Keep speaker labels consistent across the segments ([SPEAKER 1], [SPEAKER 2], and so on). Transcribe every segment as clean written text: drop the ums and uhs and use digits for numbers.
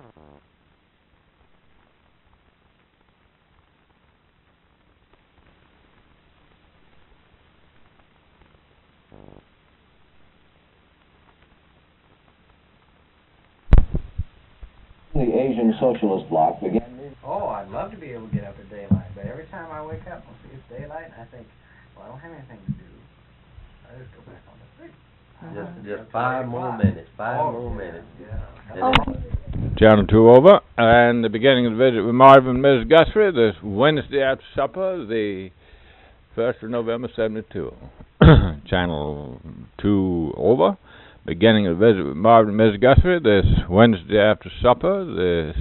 [SPEAKER 1] The Asian Socialist Bloc began...
[SPEAKER 2] Oh, I'd love to be able to get up at daylight, but every time I wake up and see it's daylight, I think, well, I don't have anything to do. I just go back on the street.
[SPEAKER 3] Just 5 more minutes. 5 more minutes.
[SPEAKER 2] Yeah.
[SPEAKER 4] Oh.
[SPEAKER 5] Channel 2 over, and the beginning of the visit with Marvin and Mrs. Guthrie this Wednesday after supper, the 1st of November, 72. Channel 2 over, beginning of the visit with Marvin and Mrs. Guthrie this Wednesday after supper, this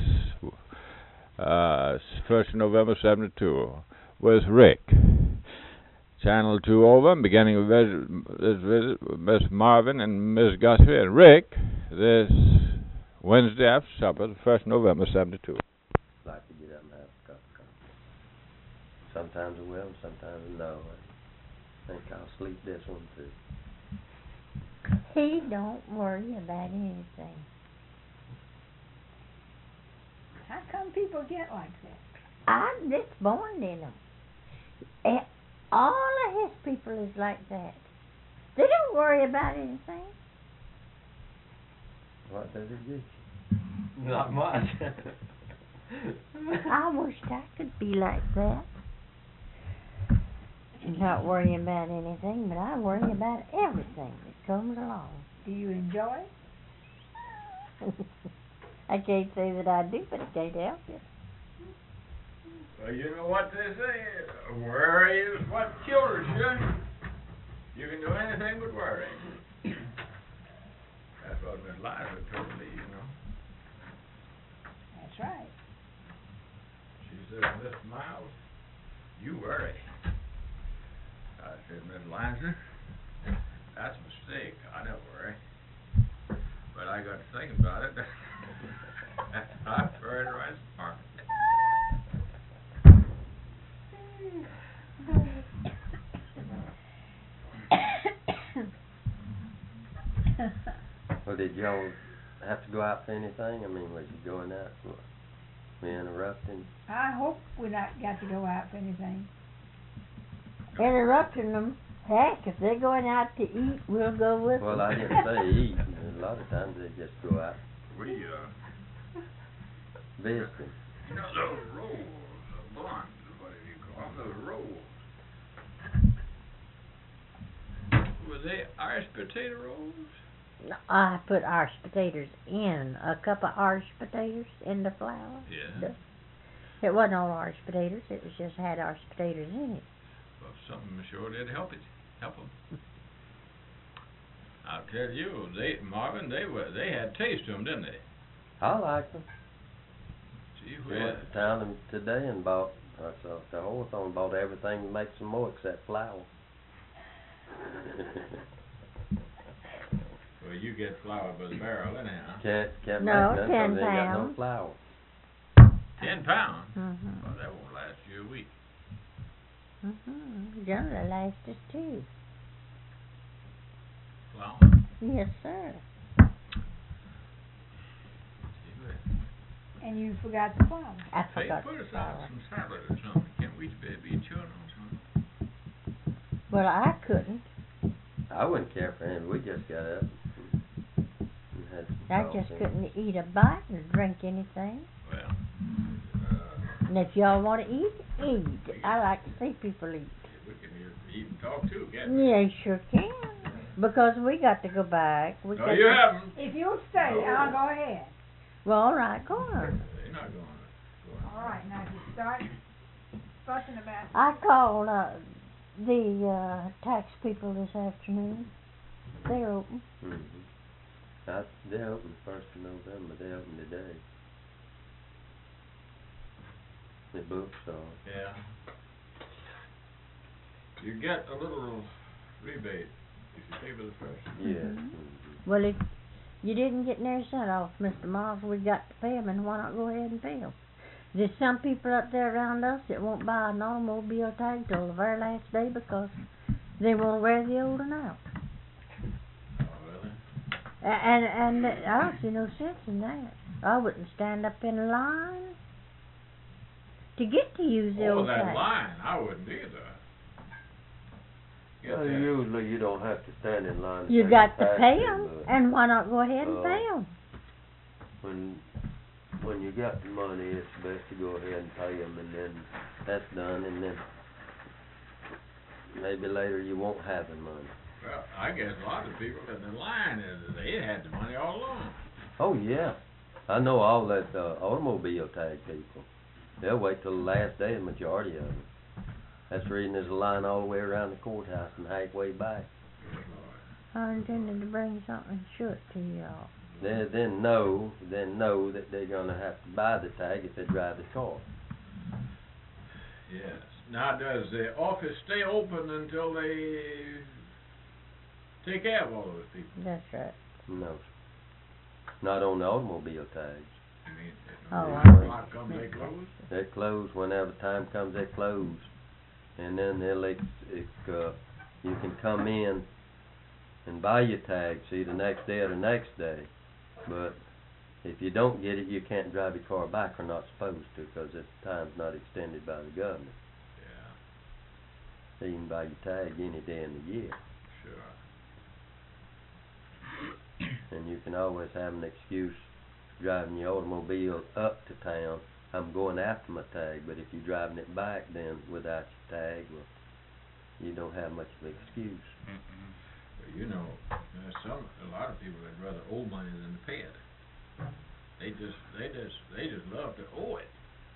[SPEAKER 5] 1st of November, 72, with Rick. Channel 2 over, beginning of this visit with Miss Marvin and Miss Guthrie and Rick this Wednesday after supper, the 1st of November, 72.
[SPEAKER 3] Like to get up and have a cup of coffee. Sometimes I will, sometimes no. I think I'll sleep this one too.
[SPEAKER 4] He don't worry about anything.
[SPEAKER 6] How come people get like that?
[SPEAKER 4] It's born in them. All of his people is like that. They don't worry about anything.
[SPEAKER 3] What does it get you?
[SPEAKER 2] Not much.
[SPEAKER 4] I wished I could be like that. Not worrying about anything, but I worry about everything that comes along.
[SPEAKER 6] Do you enjoy it?
[SPEAKER 4] I can't say that I do, but I can't help it.
[SPEAKER 5] Well, you know what they say, worry is what kills you. You can do anything but worry. That's what Miss Liza told me, you know.
[SPEAKER 6] That's right.
[SPEAKER 5] She said, Miss Miles, you worry. I said, Miss Liza, that's a mistake. I don't worry. But I got to thinking about it. I've heard right smart.
[SPEAKER 3] Well, did y'all have to go out for anything? I mean, was you going out for me interrupting?
[SPEAKER 6] I hope we not got to go out for anything.
[SPEAKER 4] Interrupting them. Heck, if they're going out to eat, we'll go with them.
[SPEAKER 3] Well, I didn't say eat. A lot of times they just go out
[SPEAKER 5] We,
[SPEAKER 3] visiting.
[SPEAKER 5] you know, those rolls, buns, what do you call them, those rolls. Were they Irish potato rolls?
[SPEAKER 4] I put Irish potatoes in, a cup of Irish potatoes in the flour.
[SPEAKER 5] Yeah.
[SPEAKER 4] It wasn't all Irish potatoes, it was just had Irish potatoes in it.
[SPEAKER 5] Well, something sure did help them. I'll tell you, Marvin, they had taste to them, didn't they?
[SPEAKER 3] I like them.
[SPEAKER 5] Gee
[SPEAKER 3] We
[SPEAKER 5] whiz.
[SPEAKER 3] went to town today and bought, the Hawthorne bought everything to make some more except flour.
[SPEAKER 5] Well, you get flour by the barrel anyhow.
[SPEAKER 3] Can't
[SPEAKER 4] No,
[SPEAKER 3] make none 'cause
[SPEAKER 4] 10
[SPEAKER 3] they ain't got no
[SPEAKER 4] pounds.
[SPEAKER 3] flour.
[SPEAKER 5] 10 pounds?
[SPEAKER 4] Mm-hmm.
[SPEAKER 5] Well, that won't last you a week.
[SPEAKER 4] Mm-hmm. Generally lasts us 2.
[SPEAKER 5] Flour?
[SPEAKER 4] Yes, sir.
[SPEAKER 5] Gee whiz.
[SPEAKER 6] And you forgot the flour.
[SPEAKER 4] I
[SPEAKER 5] Hey,
[SPEAKER 4] forgot
[SPEAKER 5] put
[SPEAKER 4] the
[SPEAKER 5] us on
[SPEAKER 4] flour.
[SPEAKER 5] some salad or something. Can't we be chewing on something?
[SPEAKER 4] Well, I couldn't.
[SPEAKER 3] I wouldn't care for him. We just got up and had some
[SPEAKER 4] I
[SPEAKER 3] coffee.
[SPEAKER 4] just couldn't eat a bite and drink anything.
[SPEAKER 5] Well,
[SPEAKER 4] And if y'all want to eat, eat. I like to see people eat.
[SPEAKER 5] we can eat and talk too, can't we?
[SPEAKER 4] Yeah, you sure can. Because we got to go back. We
[SPEAKER 5] No,
[SPEAKER 4] got
[SPEAKER 5] you
[SPEAKER 4] to-
[SPEAKER 5] haven't.
[SPEAKER 6] If you'll stay, I'll go ahead.
[SPEAKER 4] Well, all right, go on.
[SPEAKER 5] They're not going.
[SPEAKER 6] All right, now if you start fussing about
[SPEAKER 4] I called the tax people this afternoon. They're open.
[SPEAKER 3] Mm-hmm. They open 1st of November. They open today. The bookstore.
[SPEAKER 5] Yeah. You get a little rebate if you pay for the first.
[SPEAKER 3] Yeah.
[SPEAKER 4] Mhm.
[SPEAKER 3] Mm-hmm.
[SPEAKER 4] Well, if you didn't get near cent off, Mr. Miles, we got to pay 'em, and why not go ahead and pay 'em? There's some people up there around us that won't buy an automobile tag till the very last day because they won't wear the old one out.
[SPEAKER 5] Oh, really?
[SPEAKER 4] And I don't see no sense in that. I wouldn't stand up in line to get to use the
[SPEAKER 5] Oh,
[SPEAKER 4] old
[SPEAKER 5] that
[SPEAKER 4] tag.
[SPEAKER 5] line, I wouldn't either. Get
[SPEAKER 3] Well,
[SPEAKER 5] that-
[SPEAKER 3] usually you don't have to stand in line.
[SPEAKER 4] You
[SPEAKER 3] pay
[SPEAKER 4] got
[SPEAKER 3] your
[SPEAKER 4] to pay
[SPEAKER 3] taxes,
[SPEAKER 4] 'em,
[SPEAKER 3] but
[SPEAKER 4] and why not go ahead and pay 'em?
[SPEAKER 3] when you got the money, it's best to go ahead and pay 'em, and then that's done, and then maybe later you won't have the money.
[SPEAKER 5] Well, I guess a lot of people in the line they had the money all along.
[SPEAKER 3] Oh, yeah. I know all that automobile tag people. They'll wait till the last day, the majority of them. That's the reason there's a line all the way around the courthouse and halfway back.
[SPEAKER 4] I intended to bring something short to y'all.
[SPEAKER 3] Then know that they're gonna have to buy the tag if they drive the car.
[SPEAKER 5] Yes. Now, does the office stay open until they take care of all those people?
[SPEAKER 4] That's right.
[SPEAKER 3] No. Not on the automobile tags.
[SPEAKER 5] I mean,
[SPEAKER 4] Oh,
[SPEAKER 5] when
[SPEAKER 4] I
[SPEAKER 5] the clock comes, they close?
[SPEAKER 3] They close whenever time comes, they close. And then you can come in and buy your tag, see, the next day or the next day. But if you don't get it, you can't drive your car back, or not supposed to, because the time's not extended by the government.
[SPEAKER 5] Yeah,
[SPEAKER 3] You can buy your tag any day in the year.
[SPEAKER 5] sure.
[SPEAKER 3] And you can always have an excuse driving your automobile up to town. I'm going after my tag, but if you're driving it back then without your tag, well, you don't have much of an excuse.
[SPEAKER 5] But you know, there's a lot of people that rather owe money than to pay it. They just love to owe it.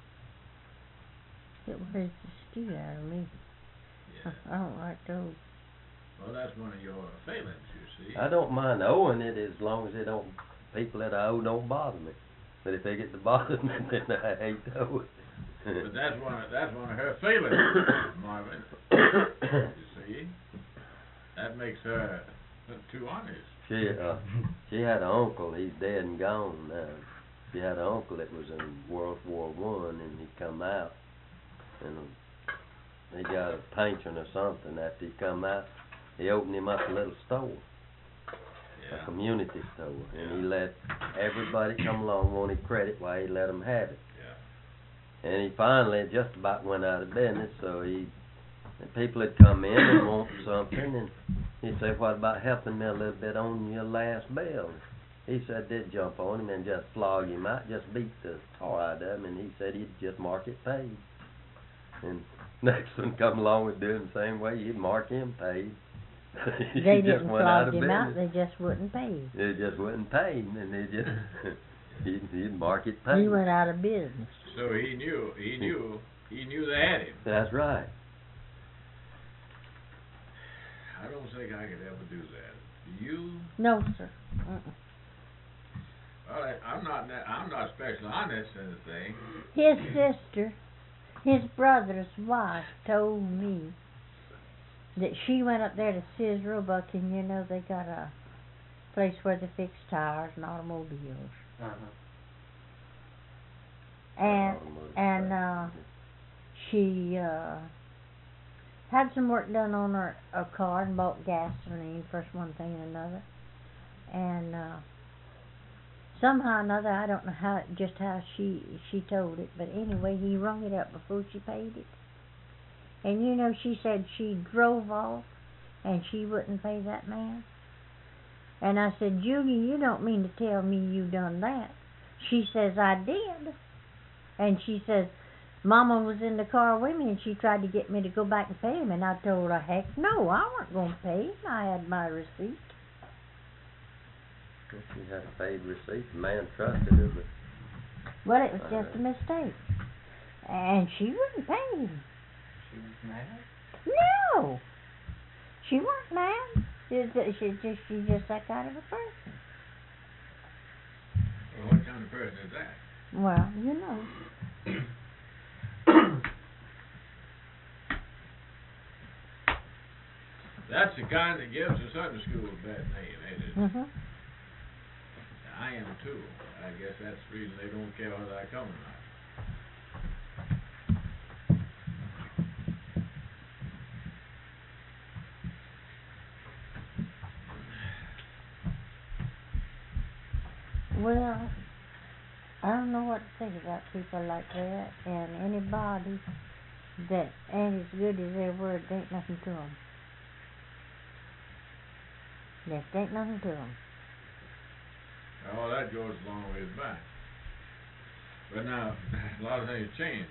[SPEAKER 4] It wears the stew out of me.
[SPEAKER 5] Yeah.
[SPEAKER 4] I don't like those.
[SPEAKER 5] Well, that's one of your failings, you see.
[SPEAKER 3] I don't mind owing it as long as people that I owe don't bother me. But if they get to bother me, then I hate to owe it.
[SPEAKER 5] But that's one of her failings, Marvin. You see, that makes her too honest.
[SPEAKER 3] She had an uncle. He's dead and gone now. She had an uncle that was in World War One, and he come out, and he got a pension or something. After he come out, he opened him up a little store, a community store, and he let everybody come along, wanted credit while he let them have it.
[SPEAKER 5] Yeah.
[SPEAKER 3] And he finally just about went out of business, so and people had come in and want something, and he'd say, "What about helping me a little bit on your last bill?" He said they'd jump on him and just flog him out, just beat the tar out of him, and he said he'd just mark it paid. And next one come along and do him the same way, he'd mark him paid. He
[SPEAKER 4] They
[SPEAKER 3] just
[SPEAKER 4] didn't
[SPEAKER 3] went out
[SPEAKER 4] flog
[SPEAKER 3] of
[SPEAKER 4] him out,
[SPEAKER 3] business.
[SPEAKER 4] they just wouldn't pay.
[SPEAKER 3] They just wouldn't pay him, and they just he'd mark it paid.
[SPEAKER 4] He went out of business.
[SPEAKER 5] So he knew they had him.
[SPEAKER 3] That's right.
[SPEAKER 5] I don't think I could ever do that. Do you?
[SPEAKER 4] No, sir.
[SPEAKER 5] Well, I'm not special on this sort of thing.
[SPEAKER 4] His sister, his brother's wife, told me that she went up there to Sears Roebuck, and you know they got a place where they fix tires and automobiles. And she had some work done on her car and bought gasoline, first one thing and another. And somehow or another, I don't know how she told it, but anyway, he rung it up before she paid it. And you know, she said she drove off and she wouldn't pay that man. And I said, "Julie, you don't mean to tell me you done that." She says, "I did." And she says, "Mama was in the car with me and she tried to get me to go back and pay him." And I told her, "Heck no, I wasn't going to pay him. I had my receipt."
[SPEAKER 3] She had a paid receipt. The man trusted her, but
[SPEAKER 4] Well, it was just a mistake. And she wouldn't pay him.
[SPEAKER 2] She was mad?
[SPEAKER 4] No! She wasn't mad. She's just that kind of a person.
[SPEAKER 5] Well, what kind of person is that?
[SPEAKER 4] Well, you know.
[SPEAKER 5] That's the kind that gives the Sunday school a bad name, ain't it?
[SPEAKER 4] Mm-hmm.
[SPEAKER 5] I am too. I guess that's the reason they don't care whether I come or not.
[SPEAKER 4] Well, I don't know what to think about people like that, and anybody that ain't as good as their word, there ain't nothing to 'em. Just ain't nothing to 'em.
[SPEAKER 5] Oh, that goes a long ways back. But now, a lot of things change.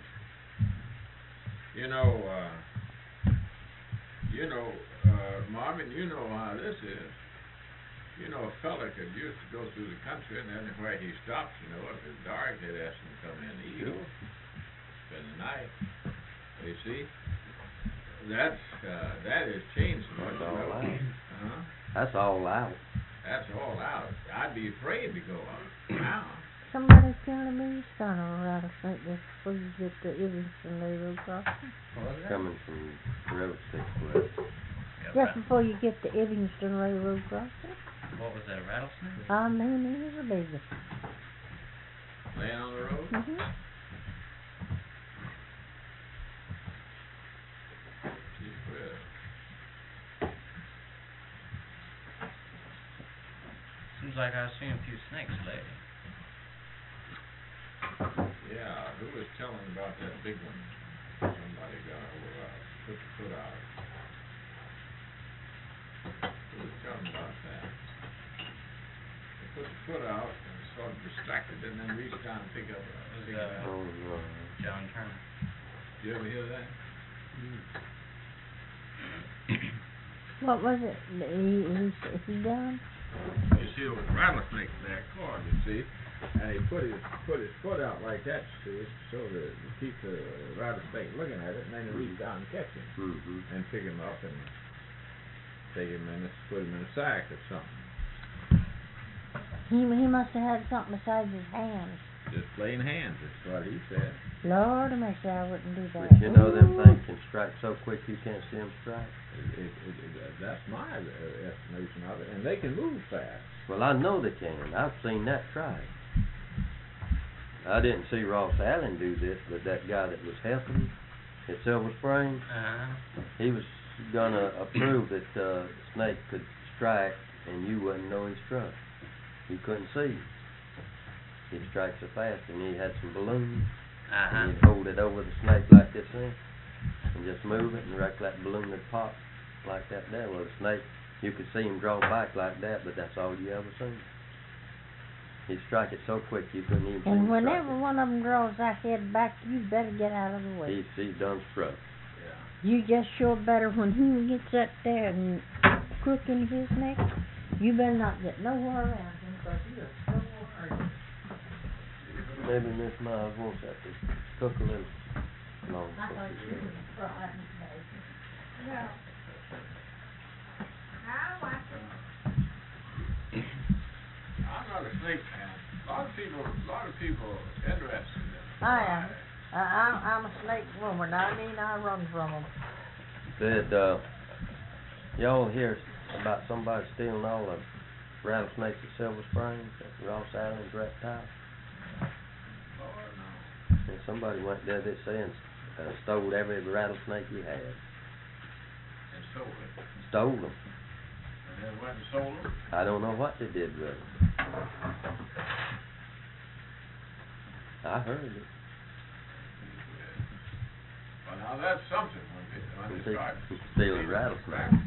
[SPEAKER 5] Marvin, you know how this is. A fella could used to go through the country, and anywhere he stops, if it's dark, they'd ask him to come in to eat.
[SPEAKER 3] Sure.
[SPEAKER 5] Spend the night. You see? That has changed so much.
[SPEAKER 3] That's all out.
[SPEAKER 5] Huh?
[SPEAKER 3] That's all out.
[SPEAKER 5] That's all out. I'd be afraid to go out now.
[SPEAKER 4] Somebody's telling me you found a rattlesnake just before you get to Evanston Railroad crossing.
[SPEAKER 2] What was that?
[SPEAKER 3] Coming from Railroad 6 West.
[SPEAKER 4] Just before you get to Evanston Railroad crossing.
[SPEAKER 2] What was that, a rattlesnake?
[SPEAKER 4] I mean, it was a baby.
[SPEAKER 5] Laying on the road?
[SPEAKER 4] Mm-hmm.
[SPEAKER 5] Gee whiz.
[SPEAKER 2] Seems like I've seen a few snakes lately.
[SPEAKER 5] Yeah, who was telling about that big one? Somebody put the foot out. Who was telling about that? They put the foot out and sort of distracted and then reached down and picked up a cigarette.
[SPEAKER 3] Oh, no.
[SPEAKER 2] John Turner.
[SPEAKER 5] You ever hear that?
[SPEAKER 4] What was it that he done?
[SPEAKER 5] You see, there was rattlesnakes in that car, you see, and he put his foot out like that, you see, so to keep the rattlesnake looking at it, and then he reached down and catch him,
[SPEAKER 3] Mm-hmm.
[SPEAKER 5] and pick him up and take him and put him in a sack or something.
[SPEAKER 4] He must have had something besides his hands.
[SPEAKER 5] Just plain hands, that's what he said.
[SPEAKER 4] Lord have mercy, I wouldn't do that.
[SPEAKER 3] But them things can strike so quick you can't see them strike.
[SPEAKER 5] That's my estimation of it, and they can move fast.
[SPEAKER 3] Well, I know they can. I've seen that tried. I didn't see Ross Allen do this, but that guy that was helping at Silver Spring, he was gonna approve that snake could strike, and you wouldn't know he struck. You couldn't see. He'd strike so fast, and he had some balloons, and he'd hold it over the snake like this thing, and just move it, and right that balloon would pop like that there. Well, the snake, you could see him draw back like that, but that's all you ever seen. He'd strike it so quick you couldn't even see him
[SPEAKER 4] And
[SPEAKER 3] strike
[SPEAKER 4] whenever
[SPEAKER 3] it.
[SPEAKER 4] one of them draws that head back, you better get out of the way.
[SPEAKER 3] He's done struck.
[SPEAKER 4] You just sure better when he gets up there and crook in his neck, you better not get nowhere around him, because he is so hard.
[SPEAKER 3] Maybe Miss Miles wants that to cook a little long.
[SPEAKER 4] I thought you were frying today.
[SPEAKER 6] No. I'll watch it.
[SPEAKER 5] I'm not a snake fan. A lot of people interested in it.
[SPEAKER 4] I am. I'm a snake woman. I mean, I run from them.
[SPEAKER 3] Said, y'all hear about somebody stealing all the rattlesnakes at Silver Springs, at Ross Allen's reptile?
[SPEAKER 5] Lord, no.
[SPEAKER 3] And somebody went there this day and stole every rattlesnake he had.
[SPEAKER 5] And sold it.
[SPEAKER 3] Stole them.
[SPEAKER 5] And then went and sold them.
[SPEAKER 3] I don't know what they did with them. I heard it.
[SPEAKER 5] Well, now that's something when they start
[SPEAKER 3] Stealing rattlesnakes.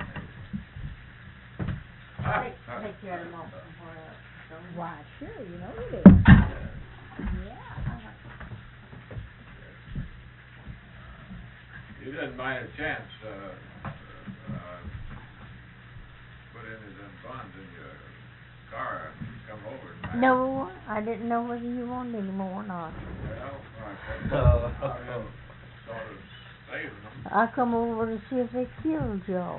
[SPEAKER 4] Take care of them all somewhere else. Why, sure, you know it is. Yeah.
[SPEAKER 5] You didn't by any chance put any of them bonds in your car and come over and buy
[SPEAKER 4] No, I didn't know whether you wanted any more or not.
[SPEAKER 5] Well, I sort of saving them.
[SPEAKER 4] I come over to see if they killed y'all.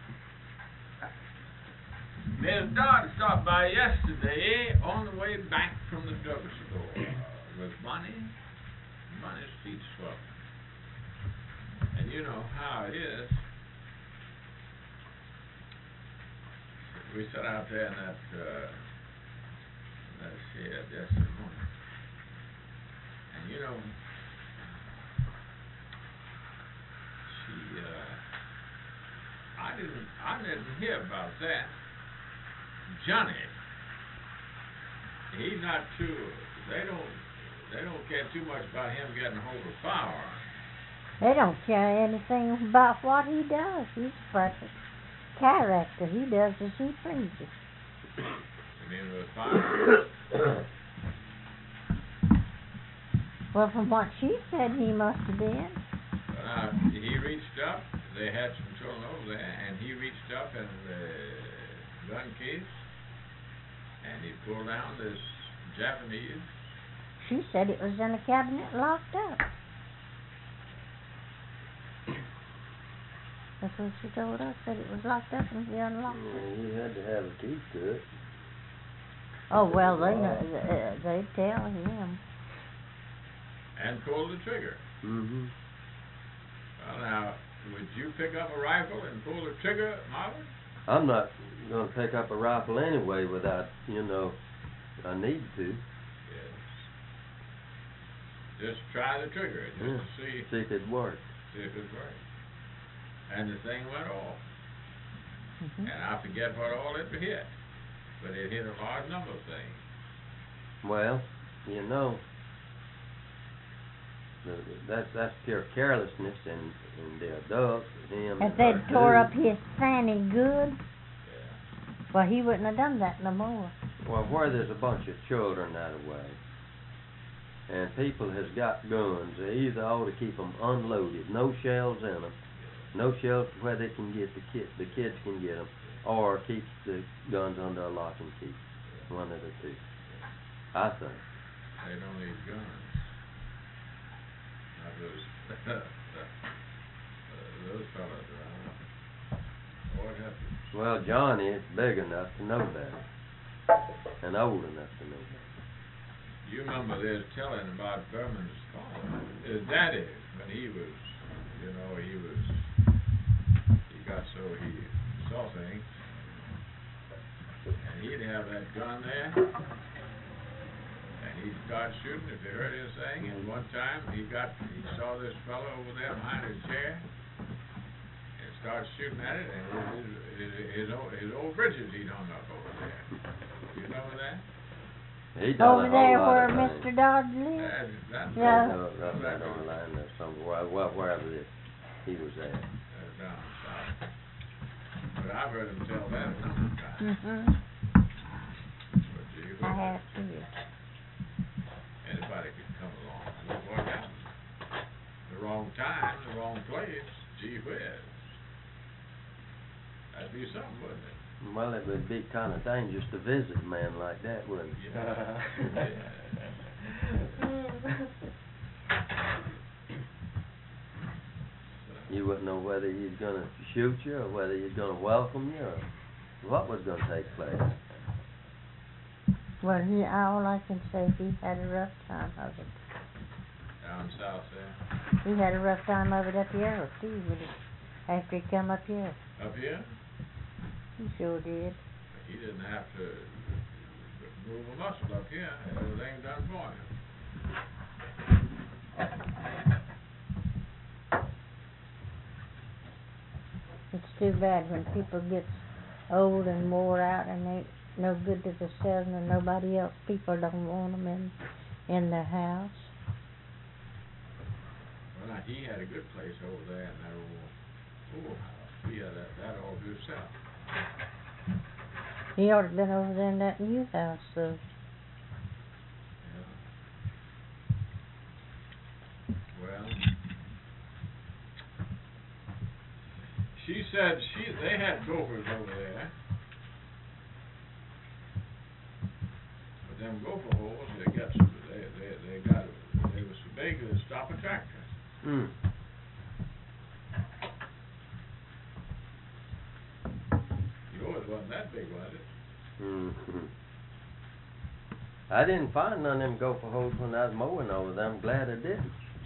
[SPEAKER 5] Miss Dodd stopped by yesterday on the way back from the drugstore with money. Money's feet swelling. And you know how it is. We sat out there in that shed yesterday morning. And you know, I didn't hear about that. Johnny he's not too, they don't care too much about him getting a hold of firearms.
[SPEAKER 4] They don't care anything about what he does. He's a perfect character. He does as he pleases.
[SPEAKER 5] I mean, with firearms.
[SPEAKER 4] Well, from what she said, he must have been.
[SPEAKER 5] He reached up, they had some children over there, and he reached up in the gun case, and he pulled down this Japanese.
[SPEAKER 4] She said it was in a cabinet locked up. That's what she told us, that it was locked up and he unlocked it.
[SPEAKER 3] Yeah, you had to have a key to it.
[SPEAKER 4] Oh, well, they tell him.
[SPEAKER 5] And pulled the trigger.
[SPEAKER 3] Mm-hmm.
[SPEAKER 5] Well, now, would you pick up a rifle and pull the trigger, Marvin?
[SPEAKER 3] I'm not gonna pick up a rifle anyway without, I need to.
[SPEAKER 5] Yes. Just try the trigger, just to see
[SPEAKER 3] See if it works.
[SPEAKER 5] if it worked. And the thing went off.
[SPEAKER 4] Mm-hmm.
[SPEAKER 5] And I forget what all it hit. But it hit a large number of things.
[SPEAKER 3] Well, that's pure carelessness and the adult, him.
[SPEAKER 4] If
[SPEAKER 3] and
[SPEAKER 4] they'd
[SPEAKER 3] her
[SPEAKER 4] tore
[SPEAKER 3] do.
[SPEAKER 4] up his fanny good,
[SPEAKER 5] Yeah.
[SPEAKER 4] well, he wouldn't have done that no more.
[SPEAKER 3] Well, where there's a bunch of children that way, and people has got guns, they either ought to keep them unloaded, no shells in them, no shells where they can get the kids can get them, or keep the guns under a lock and key. One of the two, I think.
[SPEAKER 5] They don't need guns. Not those fellas around. What happened?
[SPEAKER 3] Well, Johnny is big enough to know better, and old enough to know better.
[SPEAKER 5] You remember they was telling about Berman's father, his daddy, when he was, he got so he saw things, and he'd have that gun there, and he'd start shooting if he heard anything, and one time he saw this fellow over there behind his chair, and started shooting at it, and his old bridges he'd hung up over there. You remember that?
[SPEAKER 3] He done
[SPEAKER 4] Over
[SPEAKER 3] a whole
[SPEAKER 4] there
[SPEAKER 3] lot
[SPEAKER 4] where
[SPEAKER 3] of things.
[SPEAKER 4] Mr. Dodge lives?
[SPEAKER 5] That's
[SPEAKER 4] Yeah.
[SPEAKER 3] Right on the line there somewhere, wherever he was at.
[SPEAKER 5] down south. But I've heard him tell that a number of times.
[SPEAKER 4] Mm-hmm.
[SPEAKER 5] But gee
[SPEAKER 4] I
[SPEAKER 5] whiz,
[SPEAKER 4] have too.
[SPEAKER 5] anybody could come along. Look what happened. The wrong time, the wrong place. Gee whiz. That'd be something, wouldn't it?
[SPEAKER 3] Well, it would be kind of dangerous to visit a man like that, wouldn't it?
[SPEAKER 5] Yeah.
[SPEAKER 3] You wouldn't know whether he's going to shoot you or whether he's going to welcome you or what was going to take place.
[SPEAKER 4] Well, all I can say is he had a rough time of it.
[SPEAKER 5] Down south there.
[SPEAKER 4] He had a rough time of it up here with Steve after he come up here.
[SPEAKER 5] Up here,
[SPEAKER 4] He sure did.
[SPEAKER 5] he didn't have to move a muscle up here. Everything done for him.
[SPEAKER 4] It's too bad when people get old and wore out and they no good to themselves and nobody else. People don't want them in their house.
[SPEAKER 5] Well, now, he had a good place over there in that old house. He had that all to himself.
[SPEAKER 4] He ought to have been over there in that new house, so.
[SPEAKER 5] Yeah. Well, she said they had gophers over there. But them gopher holes, they were so big they stop a tractor.
[SPEAKER 3] Hmm.
[SPEAKER 5] Yours wasn't that big, was it?
[SPEAKER 3] Mm-hmm. I didn't find none of them gopher holes when I was mowing over there. I'm glad I didn't.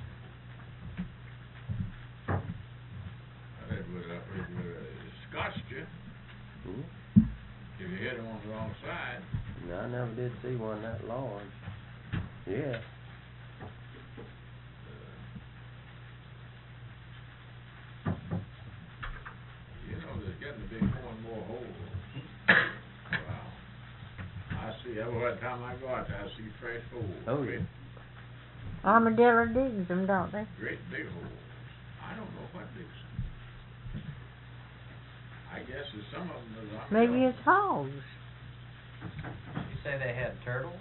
[SPEAKER 5] Well, it would scotched you
[SPEAKER 3] Hmm?
[SPEAKER 5] if you hit them on the wrong side.
[SPEAKER 3] No, I never did see one that large. Yeah.
[SPEAKER 5] There's getting to be more and more holes. Wow. I see every what time I go out there, I see fresh holes.
[SPEAKER 3] Oh, yeah.
[SPEAKER 4] Armadillo digs them, don't they?
[SPEAKER 5] Great big holes. I don't know what digs them. I guess there's some of them that
[SPEAKER 4] Maybe it's hogs.
[SPEAKER 2] You say they had turtles?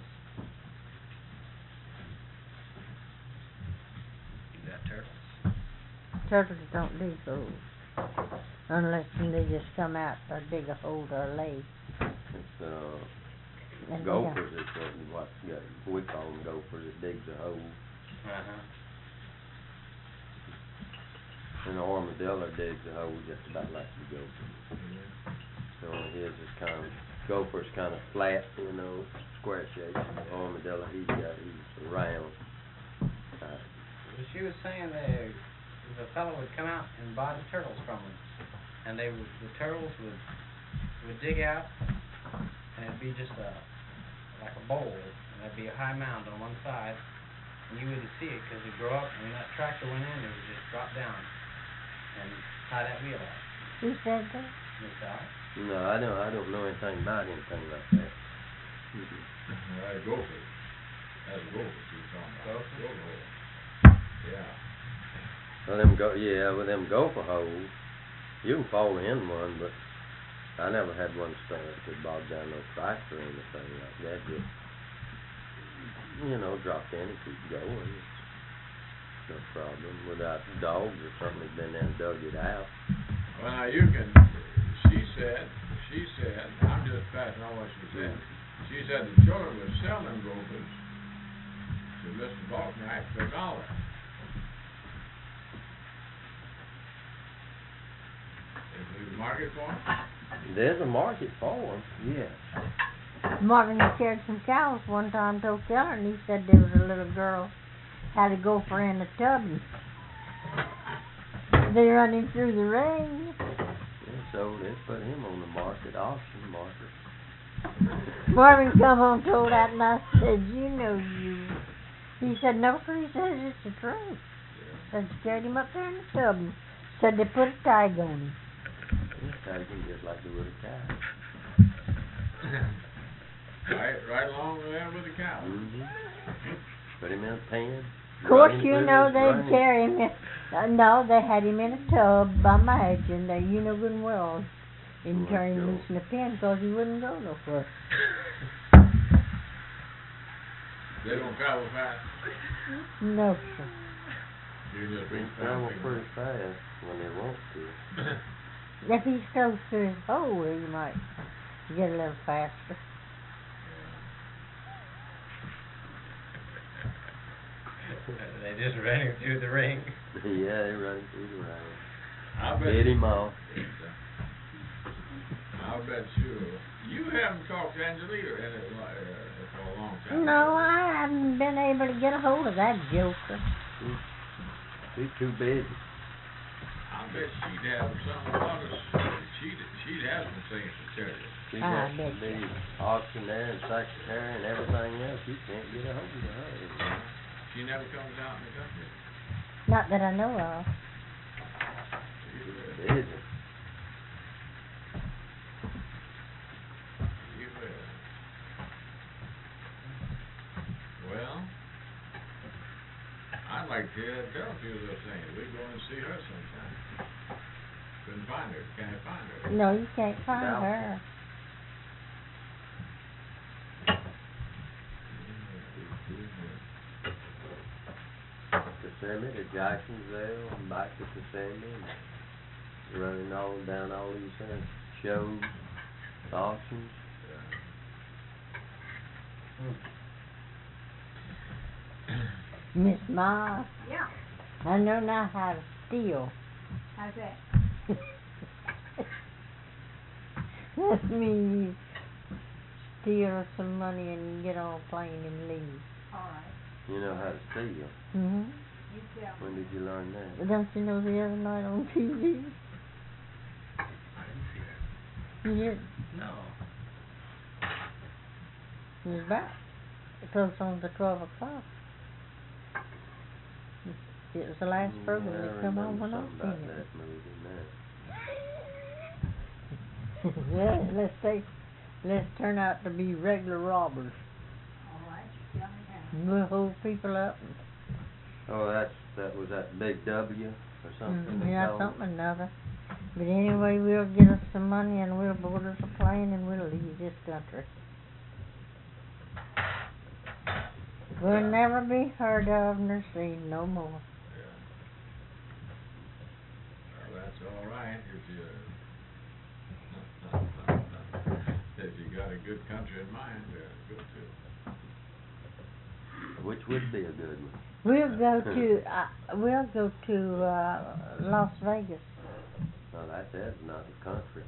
[SPEAKER 2] You got turtles?
[SPEAKER 4] Turtles don't dig holes. Unless they just come out or dig a hole to a leg.
[SPEAKER 3] It's,
[SPEAKER 4] And they
[SPEAKER 3] gophers is what we call them gophers. It digs a hole.
[SPEAKER 2] Uh-huh.
[SPEAKER 3] And the armadillo digs a hole just about like the gopher. So his is kind of, gopher's kind of flat, you know, square shape. The armadillo, he's round.
[SPEAKER 2] Well, she was saying the fellow would come out and buy the turtles from him, and the turtles would dig out, and it'd be just like a bowl, and there'd be a high mound on one side, and you wouldn't see it because it'd grow up, and when that tractor went in, it would just drop down and tie that wheel out.
[SPEAKER 4] Who said that?
[SPEAKER 2] Miss Alice?
[SPEAKER 3] No, I don't know anything about anything like that.
[SPEAKER 5] Gopher. That's a gopher you're talking about.
[SPEAKER 2] Gopher?
[SPEAKER 5] Yeah.
[SPEAKER 3] With them gopher holes, you can fall in one, but I never had one to bog down no tractor or anything like that. Just, you know, dropped in and keep going. No problem. Without dogs or something that's been there and dug it out.
[SPEAKER 5] Well, now you can, she said, I'm just passing on what she said. She said the children were selling gophers to Mr. Balknight for $1. Is there a market for them?
[SPEAKER 3] There's a market for them, yeah.
[SPEAKER 4] Marvin carried some cows one time to Keller, and he said there was a little girl had a gopher in a tub, and they run him through the ring.
[SPEAKER 3] Yeah, so they put him on the market, auction market.
[SPEAKER 4] Marvin come home told that, and I said, you know you. He said, no, sir. He says it's the truth. Said they carried him up there in the tub, and said they put a tag on him.
[SPEAKER 3] Tag him just like they would a cow.
[SPEAKER 5] Right along there with the cow.
[SPEAKER 3] Mm-hmm. Put him in a pen.
[SPEAKER 4] Of course,
[SPEAKER 3] run him
[SPEAKER 4] you
[SPEAKER 3] through
[SPEAKER 4] know
[SPEAKER 3] his
[SPEAKER 4] they'd
[SPEAKER 3] ring.
[SPEAKER 4] carry him in, no, they had him in a tub, I imagine, that you know good and well. Didn't turn him loose in a pen because he wouldn't go nowhere.
[SPEAKER 5] They don't travel fast.
[SPEAKER 4] No, sir.
[SPEAKER 5] You just
[SPEAKER 3] They
[SPEAKER 5] reach
[SPEAKER 3] travel
[SPEAKER 5] fast.
[SPEAKER 3] pretty fast when they want to.
[SPEAKER 4] If he's close to his hole, he might get a little faster.
[SPEAKER 2] They just ran him through the ring.
[SPEAKER 3] Yeah, they run through the ring.
[SPEAKER 5] I'll bet
[SPEAKER 3] Hit him off.
[SPEAKER 5] I'll bet you haven't talked to Angelita for a long time.
[SPEAKER 4] No, I haven't been able to get a hold of that joker.
[SPEAKER 3] He's too busy.
[SPEAKER 5] I bet she'd have something about us. She'd have some things to tell you.
[SPEAKER 3] She
[SPEAKER 4] I
[SPEAKER 3] wants
[SPEAKER 4] bet
[SPEAKER 3] to be auctioneer and secretary and everything else. You can't get a hold of her.
[SPEAKER 5] She never comes out in the country.
[SPEAKER 4] Not that I know of.
[SPEAKER 3] She's busy.
[SPEAKER 5] You will. Well, I'd like to tell a few of those things. We'd go and see her sometime. Couldn't find her. Can't find her.
[SPEAKER 4] No, you can't find
[SPEAKER 3] No.
[SPEAKER 4] her.
[SPEAKER 3] Kissimmee to Jacksonville and back to Kissimmee and running all down all these shows, auctions.
[SPEAKER 4] Miss Ma,
[SPEAKER 6] Yeah,
[SPEAKER 4] I know now how to steal.
[SPEAKER 6] how's that?
[SPEAKER 4] That means you steal some money and get on a plane and leave.
[SPEAKER 6] All right,
[SPEAKER 3] You know how to steal.
[SPEAKER 4] Mm-hmm.
[SPEAKER 6] you tell me.
[SPEAKER 3] When did you learn that?
[SPEAKER 4] But don't you know the other night on TV? You did.
[SPEAKER 2] No.
[SPEAKER 4] It was about close on to 12 o'clock. It was the last program
[SPEAKER 3] Yeah,
[SPEAKER 4] that
[SPEAKER 3] I
[SPEAKER 4] come on
[SPEAKER 3] remember
[SPEAKER 4] when I was
[SPEAKER 3] something about
[SPEAKER 4] in it.
[SPEAKER 3] that movie now.
[SPEAKER 4] Yeah, let's turn out to be regular robbers. We'll hold people up.
[SPEAKER 3] Oh, that was that Big W or something? they
[SPEAKER 4] Yeah,
[SPEAKER 3] called it?
[SPEAKER 4] something or another. But anyway, we'll get us some money and we'll board us a plane and we'll leave this country. We'll never be heard of nor seen no more.
[SPEAKER 7] Well, that's all right if you got a good country in mind to go to.
[SPEAKER 3] Which would be a good one.
[SPEAKER 4] We'll go to Las Vegas.
[SPEAKER 3] Well, that's not the country.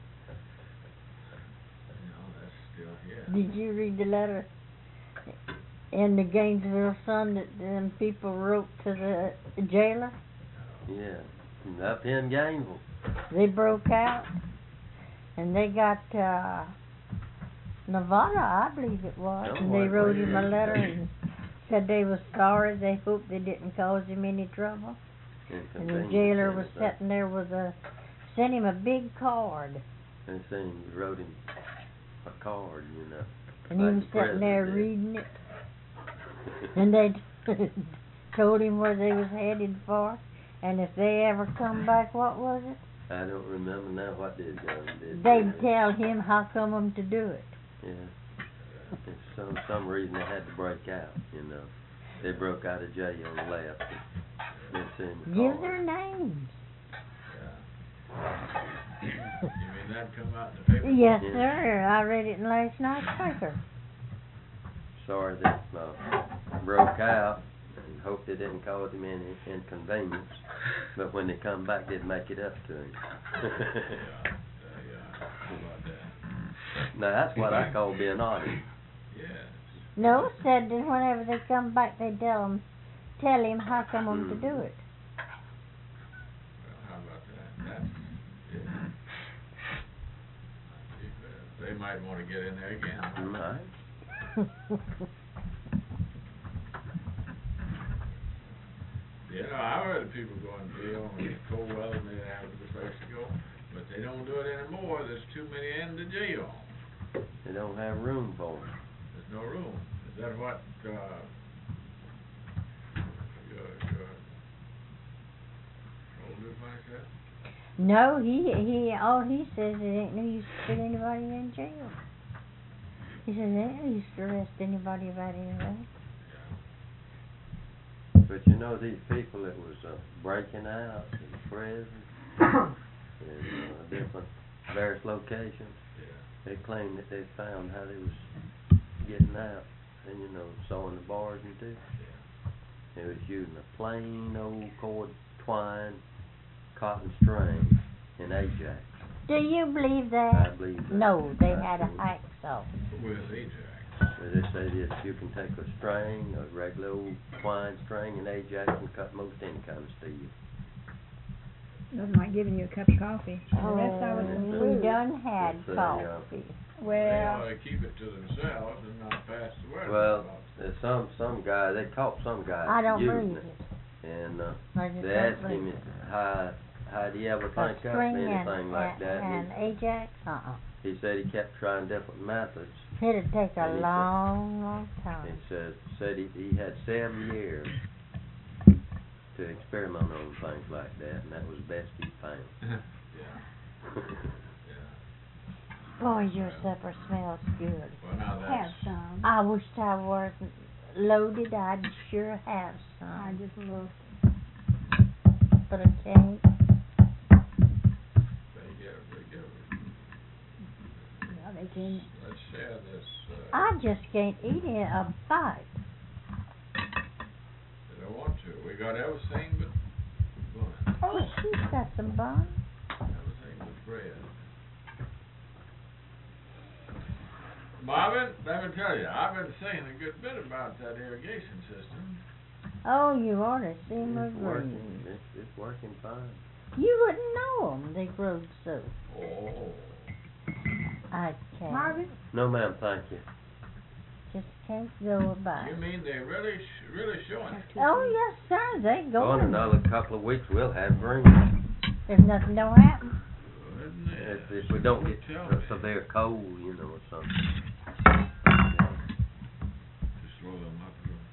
[SPEAKER 7] That's still here.
[SPEAKER 4] Did you read the letter in the Gainesville Sun that them people wrote to the jailer?
[SPEAKER 3] Yeah, up in Gainesville.
[SPEAKER 4] They broke out and they got Nevada, I believe it was,
[SPEAKER 3] No,
[SPEAKER 4] and they
[SPEAKER 3] what-
[SPEAKER 4] wrote him a letter and said they was sorry. They hoped they didn't cause him any trouble. And the jailer was sitting there with sent him a big card,
[SPEAKER 3] They said he wrote him a card,
[SPEAKER 4] and he
[SPEAKER 3] like
[SPEAKER 4] was
[SPEAKER 3] the
[SPEAKER 4] sitting there
[SPEAKER 3] president did.
[SPEAKER 4] reading it. And they told him where they was headed for, and if they ever come back, what was it?
[SPEAKER 3] I don't remember now what they done.
[SPEAKER 4] They'd tell him how come them to do it.
[SPEAKER 3] Yeah. If some reason they had to break out, They broke out of jail and left. And they sent the
[SPEAKER 4] Give
[SPEAKER 3] card.
[SPEAKER 4] their names.
[SPEAKER 7] You mean that come out in the paper?
[SPEAKER 4] Yes,
[SPEAKER 3] Yeah.
[SPEAKER 4] sir. I read it in last night's paper.
[SPEAKER 3] Sorry that broke out, and hope they didn't cause him any inconvenience. But when they come back, they'd make it up to him.
[SPEAKER 7] How about that?
[SPEAKER 3] Now that's what I call being honest.
[SPEAKER 7] Yes.
[SPEAKER 4] No, said that whenever they come back, they tell him how come them to do it.
[SPEAKER 7] Well, how about that? That's, yeah. They might want to get in there again.
[SPEAKER 3] Right.
[SPEAKER 7] I've heard of people going to jail when it's cold weather and they have a place to go, but they don't do it anymore. There's too many in the jail.
[SPEAKER 3] They don't have room for them.
[SPEAKER 7] There's no room. Is that what, your older man said?
[SPEAKER 4] No, all he says it ain't no use to put anybody in jail. He says it ain't no use to arrest anybody about anything.
[SPEAKER 3] But these people that was breaking out in prison in different various locations, they claimed that they found how they was getting out and sewing the bars and too. They was using a plain old cord twine, cotton string, and Ajax.
[SPEAKER 4] Do you believe
[SPEAKER 3] I
[SPEAKER 4] that?
[SPEAKER 3] believe that.
[SPEAKER 4] No, they had a
[SPEAKER 3] Absolutely.
[SPEAKER 4] hacksaw.
[SPEAKER 7] With Ajax.
[SPEAKER 3] They say that you can take a string, a regular old twine string, and Ajax and cut most any kind of steel.
[SPEAKER 6] Nothing like giving you a cup of coffee. The rest of it was
[SPEAKER 3] Oh,
[SPEAKER 4] We
[SPEAKER 6] food.
[SPEAKER 4] done had
[SPEAKER 3] It's a,
[SPEAKER 4] coffee.
[SPEAKER 7] They
[SPEAKER 6] Well,
[SPEAKER 7] ought to keep it to themselves and not pass the word
[SPEAKER 3] Well,
[SPEAKER 7] about it.
[SPEAKER 3] there's some guy, they caught some guy
[SPEAKER 4] I don't
[SPEAKER 3] using
[SPEAKER 4] believe
[SPEAKER 3] it,
[SPEAKER 4] it.
[SPEAKER 3] and
[SPEAKER 4] I just
[SPEAKER 3] they
[SPEAKER 4] don't
[SPEAKER 3] asked him
[SPEAKER 4] believe it.
[SPEAKER 3] how do you ever
[SPEAKER 4] A
[SPEAKER 3] think up
[SPEAKER 4] string
[SPEAKER 3] anything like that?
[SPEAKER 4] and Ajax?
[SPEAKER 3] He said he kept trying different methods.
[SPEAKER 4] It'd take a
[SPEAKER 3] And he said-
[SPEAKER 4] long
[SPEAKER 3] He
[SPEAKER 4] time.
[SPEAKER 3] said he had 7 years to experiment on things like that, and that was the best he found.
[SPEAKER 7] Yeah.
[SPEAKER 4] Boy, your supper smells good.
[SPEAKER 7] Well, now
[SPEAKER 6] have
[SPEAKER 7] that's,
[SPEAKER 6] some.
[SPEAKER 4] I wished I wasn't loaded. I'd sure have
[SPEAKER 6] I
[SPEAKER 4] some,
[SPEAKER 6] just love.
[SPEAKER 4] but I can't.
[SPEAKER 7] they give it.
[SPEAKER 6] Yeah, they can.
[SPEAKER 7] Let's share this,
[SPEAKER 4] I just can't eat a bite.
[SPEAKER 7] they don't want to. We got everything but bun,
[SPEAKER 4] Oh, she's got some bun.
[SPEAKER 7] everything but bread. Marvin, let me tell you, I've been saying a good bit about that irrigation system.
[SPEAKER 4] Oh, you ought to see my
[SPEAKER 3] It's working.
[SPEAKER 4] green.
[SPEAKER 3] It's working fine.
[SPEAKER 4] You wouldn't know 'em. They growed so.
[SPEAKER 7] Oh.
[SPEAKER 4] I can't.
[SPEAKER 6] Marvin,
[SPEAKER 3] No, ma'am, thank you.
[SPEAKER 4] Just can't go about
[SPEAKER 7] You
[SPEAKER 4] it.
[SPEAKER 7] mean they really showing it?
[SPEAKER 4] Oh, yes, sir. They go.
[SPEAKER 3] Oh, in another couple of weeks, we'll have green.
[SPEAKER 4] If nothing don't happen.
[SPEAKER 7] Isn't it?
[SPEAKER 3] If we don't get
[SPEAKER 7] Tell
[SPEAKER 3] a
[SPEAKER 7] me.
[SPEAKER 3] severe cold, or something.
[SPEAKER 7] Just throw them up.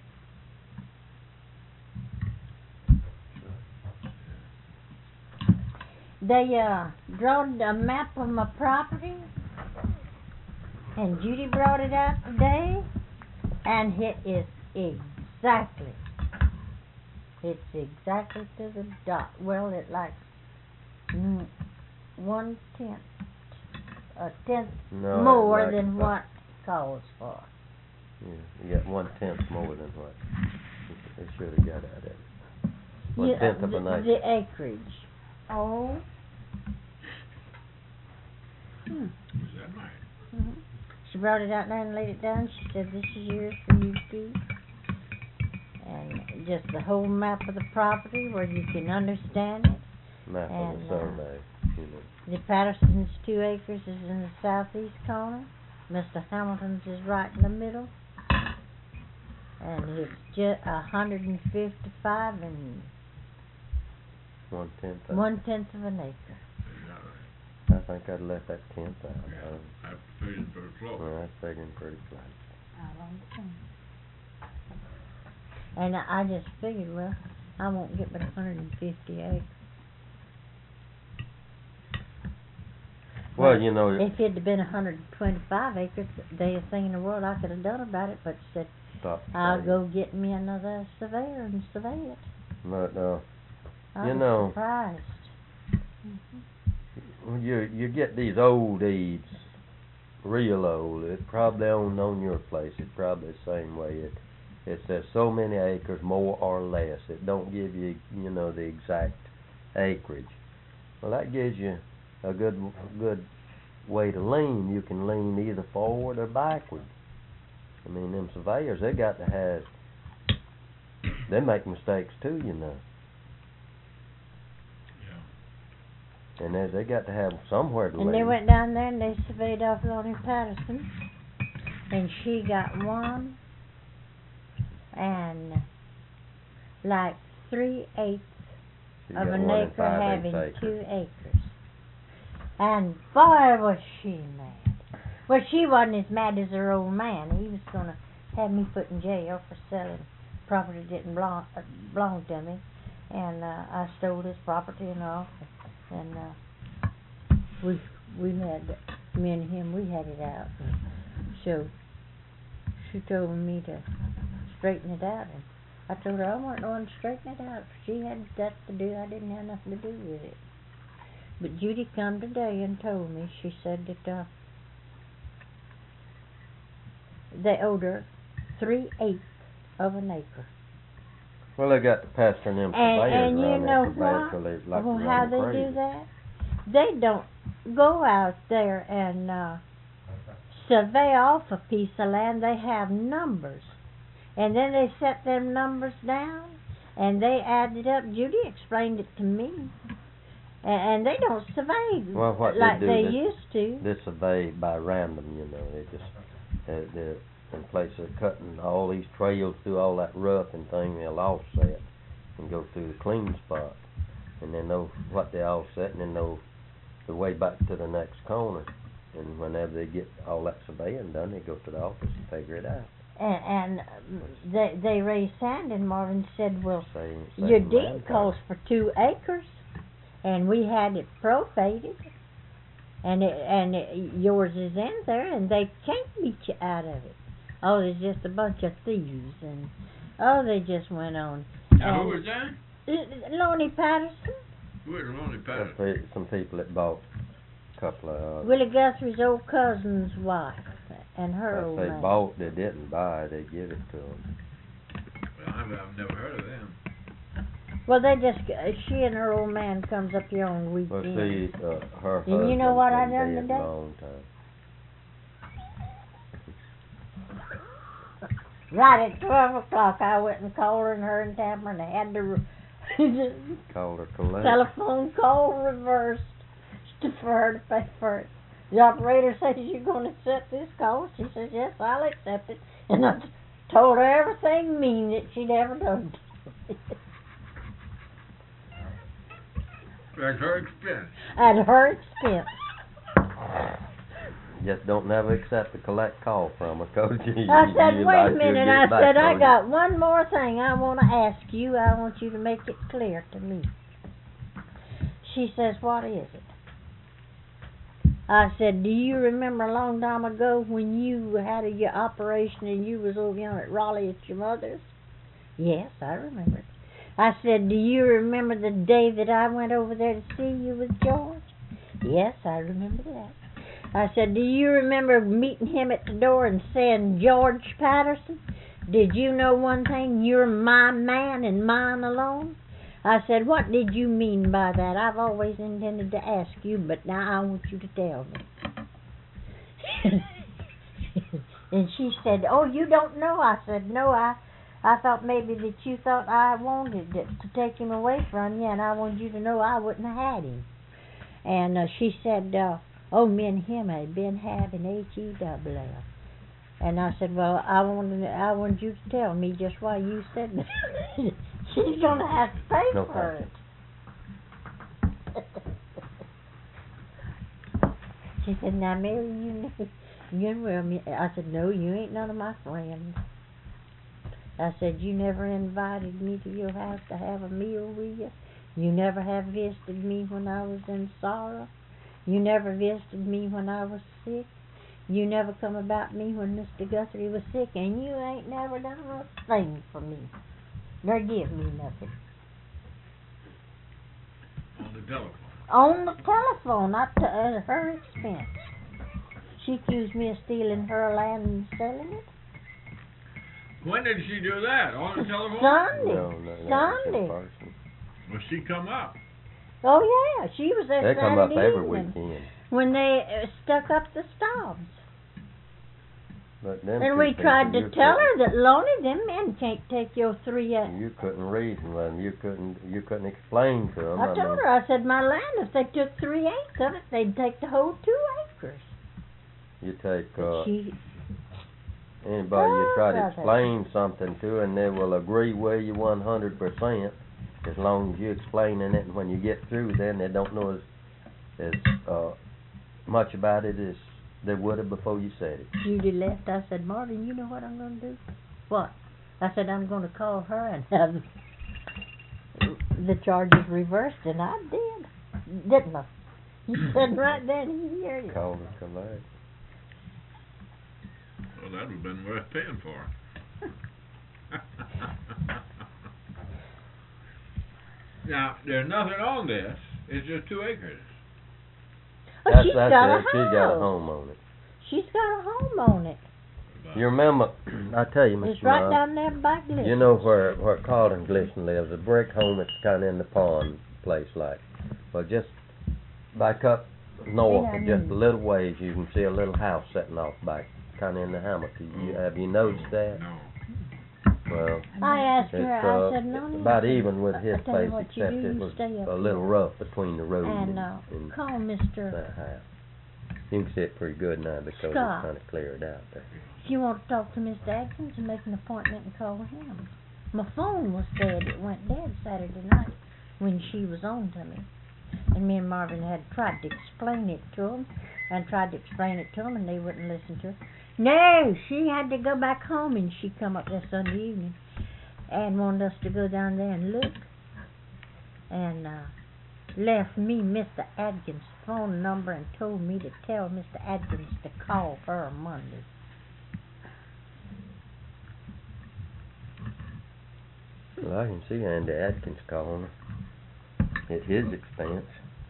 [SPEAKER 4] drawed a map of my property, and Judy brought it out today, and it is exactly. It's exactly to the dot. Well, it like 1/10, a tenth
[SPEAKER 3] No,
[SPEAKER 4] more
[SPEAKER 3] like
[SPEAKER 4] than
[SPEAKER 3] about-
[SPEAKER 4] what calls for.
[SPEAKER 3] Yeah, you got 1/10 more than what they should have got out of it. 1/10 of an acre.
[SPEAKER 4] The acreage. Oh.
[SPEAKER 7] Is that right?
[SPEAKER 4] Mhm. She brought it out there and laid it down. She said, "This is yours for you to keep." And just the whole map of the property where you can understand it.
[SPEAKER 3] Map of
[SPEAKER 4] And,
[SPEAKER 3] the survey, you know.
[SPEAKER 4] The Patterson's 2 acres is in the southeast corner. Mr. Hamilton's is right in the middle. And it's just 155 and
[SPEAKER 3] 1/10.
[SPEAKER 4] 1/10 of an acre.
[SPEAKER 7] Is that right?
[SPEAKER 3] I think I'd let that 10th out.
[SPEAKER 7] I figured pretty close.
[SPEAKER 3] Well, that's figuring pretty close.
[SPEAKER 4] And I just figured, well, I won't get but 150 acres.
[SPEAKER 3] Well, you know,
[SPEAKER 4] If it had been 125 acres, the thing in the world I could have done about it, but said,
[SPEAKER 3] stop.
[SPEAKER 4] I'll go get me another surveyor and survey it.
[SPEAKER 3] But
[SPEAKER 4] I
[SPEAKER 3] You
[SPEAKER 4] was
[SPEAKER 3] know-
[SPEAKER 4] surprised.
[SPEAKER 3] you get these old deeds, real old. It probably on your place. It's probably the same way. It says so many acres, more or less. It don't give you, you know, the exact acreage. Well, that gives you a good way to lean. You can lean either forward or backward. I mean, them surveyors, they got to have. They make mistakes too, you know.
[SPEAKER 7] Yeah.
[SPEAKER 3] And they got to have somewhere to lean.
[SPEAKER 4] And they went down there and they surveyed off Lonnie Patterson, and she got 1 and like 3/8
[SPEAKER 3] She
[SPEAKER 4] of
[SPEAKER 3] got
[SPEAKER 4] an
[SPEAKER 3] 1
[SPEAKER 4] acre
[SPEAKER 3] 5/8
[SPEAKER 4] having
[SPEAKER 3] acres.
[SPEAKER 4] 2 acres. And boy was she mad. Well, she wasn't as mad as her old man. He was gonna have me put in jail for selling property that didn't belong to me, and I stole his property and all. And we had, me and him, we had it out. So she told me to straighten it out, and I told her I wasn't the one to straighten it out. She had that to do. I didn't have nothing to do with it. But Judy come today and told me. She said that they owed her 3/8 of an acre.
[SPEAKER 3] Well, they got the pastor and them surveyors
[SPEAKER 4] And you
[SPEAKER 3] around
[SPEAKER 4] know
[SPEAKER 3] there surveyors
[SPEAKER 4] what?
[SPEAKER 3] till they like
[SPEAKER 4] Well,
[SPEAKER 3] to
[SPEAKER 4] how
[SPEAKER 3] run
[SPEAKER 4] they
[SPEAKER 3] crazy.
[SPEAKER 4] do that? They don't go out there and survey off a piece of land. They have numbers, and then they set them numbers down, and they add it up. Judy explained it to me, and they don't survey
[SPEAKER 3] Well, what they
[SPEAKER 4] like
[SPEAKER 3] do,
[SPEAKER 4] they
[SPEAKER 3] they-
[SPEAKER 4] used to.
[SPEAKER 3] They survey by random, you know. They just they're in place of cutting all these trails through all that rough and thing. They'll offset and go through the clean spot, and then know what they offset, and then know the way back to the next corner. And whenever they get all that surveying done, they go to the office and figure it out.
[SPEAKER 4] And they raised sand, and Marvin said, "Well,
[SPEAKER 3] Say
[SPEAKER 4] your
[SPEAKER 3] land
[SPEAKER 4] deed calls
[SPEAKER 3] tax.
[SPEAKER 4] for 2 acres, and we had it profated, and yours is in there, and they can't beat you out of it. Oh, there's just a bunch of thieves, and they just went on."
[SPEAKER 7] Now, who was that?
[SPEAKER 4] Lonnie Patterson,
[SPEAKER 7] Who was Lonnie
[SPEAKER 3] That's
[SPEAKER 7] Patterson?
[SPEAKER 3] some people that bought a couple of.
[SPEAKER 4] Willie Guthrie's old cousin's wife, and her old
[SPEAKER 3] If they
[SPEAKER 4] man.
[SPEAKER 3] bought, they didn't buy. They give it to them.
[SPEAKER 7] Well, I've never heard of them.
[SPEAKER 4] Well, they just she and her old man comes up here on
[SPEAKER 3] Well,
[SPEAKER 4] weekends.
[SPEAKER 3] see, her
[SPEAKER 4] And you know
[SPEAKER 3] husband's
[SPEAKER 4] what I
[SPEAKER 3] been
[SPEAKER 4] done
[SPEAKER 3] dead
[SPEAKER 4] today?
[SPEAKER 3] a long time.
[SPEAKER 4] Right at 12 o'clock, I went and called her in Tampa, and I had the
[SPEAKER 3] Called her collect.
[SPEAKER 4] telephone call reversed for her to pay for it. The operator says, "You going to accept this call?" She says, "Yes, I'll accept it." And I told her everything mean that she'd ever done.
[SPEAKER 7] At her expense.
[SPEAKER 4] At her expense.
[SPEAKER 3] Just don't never accept a collect call from her, 'cause you.
[SPEAKER 4] I said,
[SPEAKER 3] you
[SPEAKER 4] "Wait a
[SPEAKER 3] like
[SPEAKER 4] minute."
[SPEAKER 3] you'll
[SPEAKER 4] I
[SPEAKER 3] get back
[SPEAKER 4] said, "I
[SPEAKER 3] on you.
[SPEAKER 4] got one more thing I want to ask you. I want you to make it clear to me." She says, what is it? I said, do you remember a long time ago when you had your operation and you was over yonder at Raleigh at your mother's? Yes, I remember it. I said, do you remember the day that I went over there to see you with George? Yes, I remember that. I said, do you remember meeting him at the door and saying, George Patterson, did you know one thing? You're my man and mine alone. I said, what did you mean by that? I've always intended to ask you, but now I want you to tell me. And she said, oh, you don't know? I said, no, I thought maybe that you thought I wanted to take him away from you, and I wanted you to know I wouldn't have had him. And she said, oh, me and him had been having H-E-double-L. And I said, well, I wanted you to tell me just why you said that. She's going to have to pay
[SPEAKER 3] No
[SPEAKER 4] for it. She said, now, Mary, you will me. I said, no, you ain't none of my friends. I said, you never invited me to your house to have a meal with you. You never have visited me when I was in sorrow. You never visited me when I was sick. You never come about me when Mr. Guthrie was sick, and you ain't never done a thing for me, nor give me nothing.
[SPEAKER 7] On the telephone.
[SPEAKER 4] On the telephone, not to her expense. She accused me of stealing her land and selling it.
[SPEAKER 7] When did she do that? On the telephone?
[SPEAKER 4] Sunday.
[SPEAKER 3] No, that was in
[SPEAKER 4] Sunday.
[SPEAKER 3] person.
[SPEAKER 7] Well, she come up.
[SPEAKER 4] Oh yeah, she was there
[SPEAKER 3] They come up
[SPEAKER 4] Saturday
[SPEAKER 3] every
[SPEAKER 4] evening
[SPEAKER 3] weekend.
[SPEAKER 4] when they stuck up the stops.
[SPEAKER 3] But them
[SPEAKER 4] And
[SPEAKER 3] two
[SPEAKER 4] we
[SPEAKER 3] people,
[SPEAKER 4] tried to
[SPEAKER 3] you
[SPEAKER 4] tell
[SPEAKER 3] couldn't-
[SPEAKER 4] her that, Lonnie, them men can't take your 3
[SPEAKER 3] You couldn't reason with them. You couldn't explain to them.
[SPEAKER 4] I told her, I said, my land, if they took 3/8 of it, they'd take the whole 2 acres.
[SPEAKER 3] You take
[SPEAKER 4] She,
[SPEAKER 3] anybody you try to
[SPEAKER 4] brother.
[SPEAKER 3] explain something to, and they will agree with you 100%, as long as you explaining it. And when you get through, then they don't know as much about it as they would have before you said it.
[SPEAKER 4] Judy left. I said, Martin, you know what I'm going to do? What? I said, I'm going to call her and have the charges reversed, and I did. Didn't I? You said right then, you heard it.
[SPEAKER 3] Call her collect.
[SPEAKER 7] Well, that would have been worth paying for. Now, there's nothing on this. It's just 2 acres.
[SPEAKER 4] Oh,
[SPEAKER 3] That's
[SPEAKER 4] she's got a house.
[SPEAKER 3] She's got a home on it.
[SPEAKER 4] She's got a home on it.
[SPEAKER 3] You remember, I tell you, Mr.
[SPEAKER 4] It's right
[SPEAKER 3] Miles,
[SPEAKER 4] down there by Glisson.
[SPEAKER 3] you know where Carlton Glisson lives, a brick home that's kind of in the pond place like. Well, just back up north
[SPEAKER 4] Yeah, I
[SPEAKER 3] just
[SPEAKER 4] mean-
[SPEAKER 3] a little ways, you can see a little house sitting off back, kind of in the hammock. Have you noticed that?
[SPEAKER 7] No.
[SPEAKER 3] Well,
[SPEAKER 4] I asked
[SPEAKER 3] it's
[SPEAKER 4] her, I said, no,
[SPEAKER 3] about even with his
[SPEAKER 4] I tell you
[SPEAKER 3] place,
[SPEAKER 4] what you
[SPEAKER 3] except
[SPEAKER 4] do,
[SPEAKER 3] it
[SPEAKER 4] you
[SPEAKER 3] was
[SPEAKER 4] stay up
[SPEAKER 3] a little
[SPEAKER 4] here.
[SPEAKER 3] rough between the road
[SPEAKER 4] And
[SPEAKER 3] and
[SPEAKER 4] call Mr.
[SPEAKER 3] that house. You can see it pretty good now because
[SPEAKER 4] Scott.
[SPEAKER 3] it's kind of cleared out there.
[SPEAKER 4] If you want to talk to Mr. Atkins and make an appointment and call him. My phone was dead. It went dead Saturday night when she was on to me. And me and Marvin had tried to explain it to them and tried to explain it to them, and they wouldn't listen to her. No, she had to go back home, and she come up this Sunday evening and wanted us to go down there and look. And left me Mr. Adkins' phone number and told me to tell Mr. Adkins to call her Monday.
[SPEAKER 3] Well, I can see Andy Atkins calling her at his expense.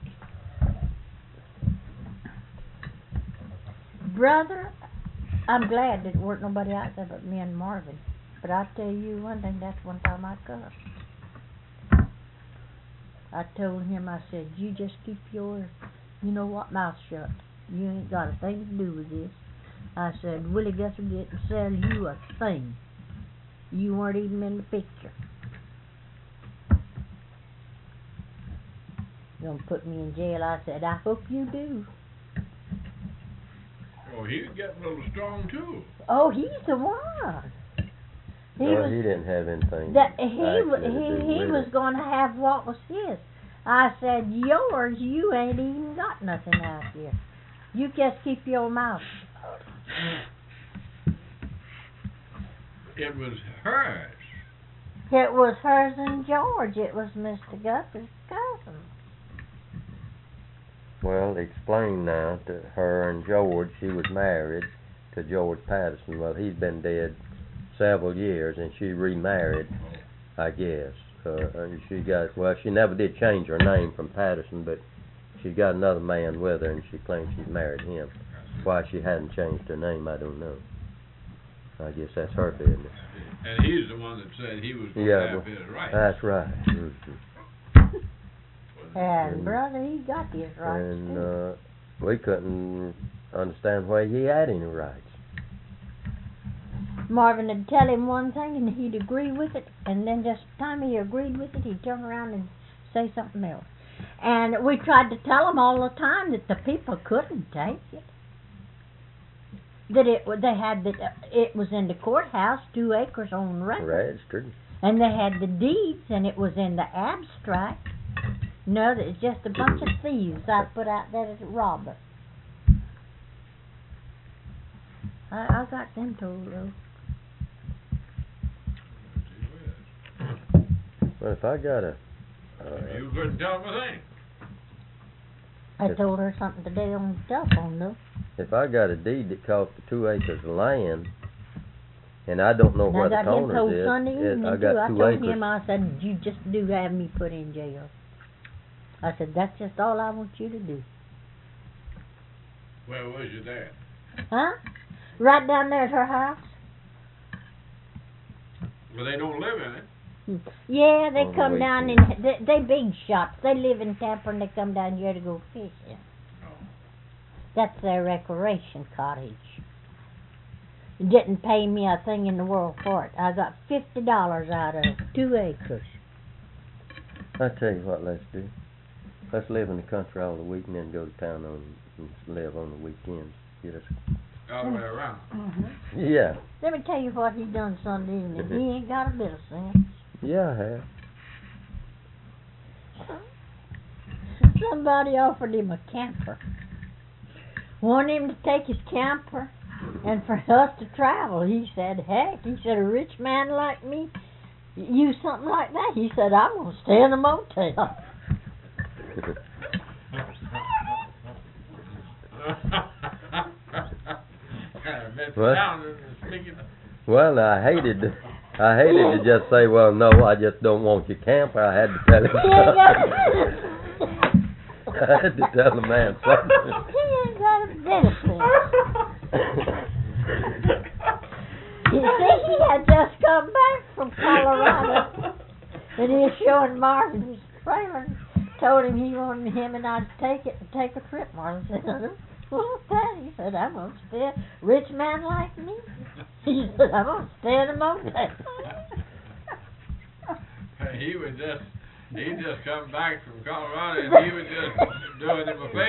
[SPEAKER 4] Brother, I'm glad that there weren't nobody out there but me and Marvin. But I'll tell you one thing, that's one time I cussed. I told him, I said, you just keep your, you know what, mouth shut. You ain't got a thing to do with this. I said, Willie Guthrie didn't sell you a thing. You weren't even in the picture. You're gonna put me in jail. I said, I hope you do.
[SPEAKER 7] Oh, he's getting a little strong, too.
[SPEAKER 4] Oh, he's the one. He
[SPEAKER 3] No,
[SPEAKER 4] was
[SPEAKER 3] he didn't have anything.
[SPEAKER 4] that
[SPEAKER 3] actually to do
[SPEAKER 4] he
[SPEAKER 3] with
[SPEAKER 4] was
[SPEAKER 3] it.
[SPEAKER 4] going to have what was his. I said, yours, you ain't even got nothing out here. You just keep your mouth shut.
[SPEAKER 7] It was hers.
[SPEAKER 4] It was hers and George. It was Mr. Guthrie's cousin.
[SPEAKER 3] Well, explain now to her and George, she was married to George Patterson. Well, he's been dead several years, and she remarried, I guess. And she got, well, she never did change her name from Patterson, but she got another man with her, and she claims she's married him. Why she hadn't changed her name, I don't know. I guess that's her business.
[SPEAKER 7] And he's the one that said he was going to have his rights.
[SPEAKER 3] That's right.
[SPEAKER 4] And brother, he got his rights
[SPEAKER 3] And
[SPEAKER 4] too.
[SPEAKER 3] we couldn't understand why he had any rights.
[SPEAKER 4] Marvin would tell him one thing and he'd agree with it, and then just the time he agreed with it, he'd turn around and say something else. And we tried to tell him all the time that the people couldn't take it. That it was in the courthouse, 2 acres on record,
[SPEAKER 3] Registered.
[SPEAKER 4] and they had the deeds, and it was in the abstract. No, that it's just a bunch of thieves I put out there to rob us. I got them told though.
[SPEAKER 3] Well, if I got a...
[SPEAKER 7] You couldn't tell him a thing.
[SPEAKER 4] I told her something today on the telephone though.
[SPEAKER 3] If I got a deed that cost 2 acres of land, and I don't know where the
[SPEAKER 4] I got him
[SPEAKER 3] corners
[SPEAKER 4] told
[SPEAKER 3] is,
[SPEAKER 4] Sunday evening
[SPEAKER 3] I
[SPEAKER 4] too.
[SPEAKER 3] got
[SPEAKER 4] I
[SPEAKER 3] 2
[SPEAKER 4] told
[SPEAKER 3] acres.
[SPEAKER 4] him, I said, you just do have me put in jail. I said, that's just all I want you to do.
[SPEAKER 7] Where was your dad?
[SPEAKER 4] Huh? Right down there at her house.
[SPEAKER 7] Well, they don't live in it.
[SPEAKER 4] Yeah, they
[SPEAKER 3] On the
[SPEAKER 4] come down
[SPEAKER 3] weekend.
[SPEAKER 4] and they big shots. They live in Tampa and they come down here to go fishing.
[SPEAKER 7] Oh.
[SPEAKER 4] That's their recreation cottage. Didn't pay me a thing in the world for it. I got $50 out of 2 acres.
[SPEAKER 3] I tell you what, let's do. Let's live in the country all the week and then go to town and live on the weekends. Get us.
[SPEAKER 7] All the way around.
[SPEAKER 6] Mm-hmm.
[SPEAKER 3] Yeah.
[SPEAKER 4] Let me tell you what he done Sunday evening. He ain't got a bit of sense.
[SPEAKER 3] Yeah, I have.
[SPEAKER 4] Somebody offered him a camper. Want him to take his camper and for us to travel. He said, heck, he said, a rich man like me, use something like that. He said, I'm going to stay in a motel.
[SPEAKER 3] Well, I hated to just say, well, no, I just don't want your camper. I had to tell him something. I had to tell the man something.
[SPEAKER 4] He ain't got a bit of sense. You see, he had just come back from Colorado, and he was showing Marvin his trailer. Told him he wanted him and I to take it and take a trip. Marvin said, I don't want that. He said, I'm going to stay. Rich man like me. He said, I'm going to stay in a motel.
[SPEAKER 7] He just come back from Colorado and he was just doing him a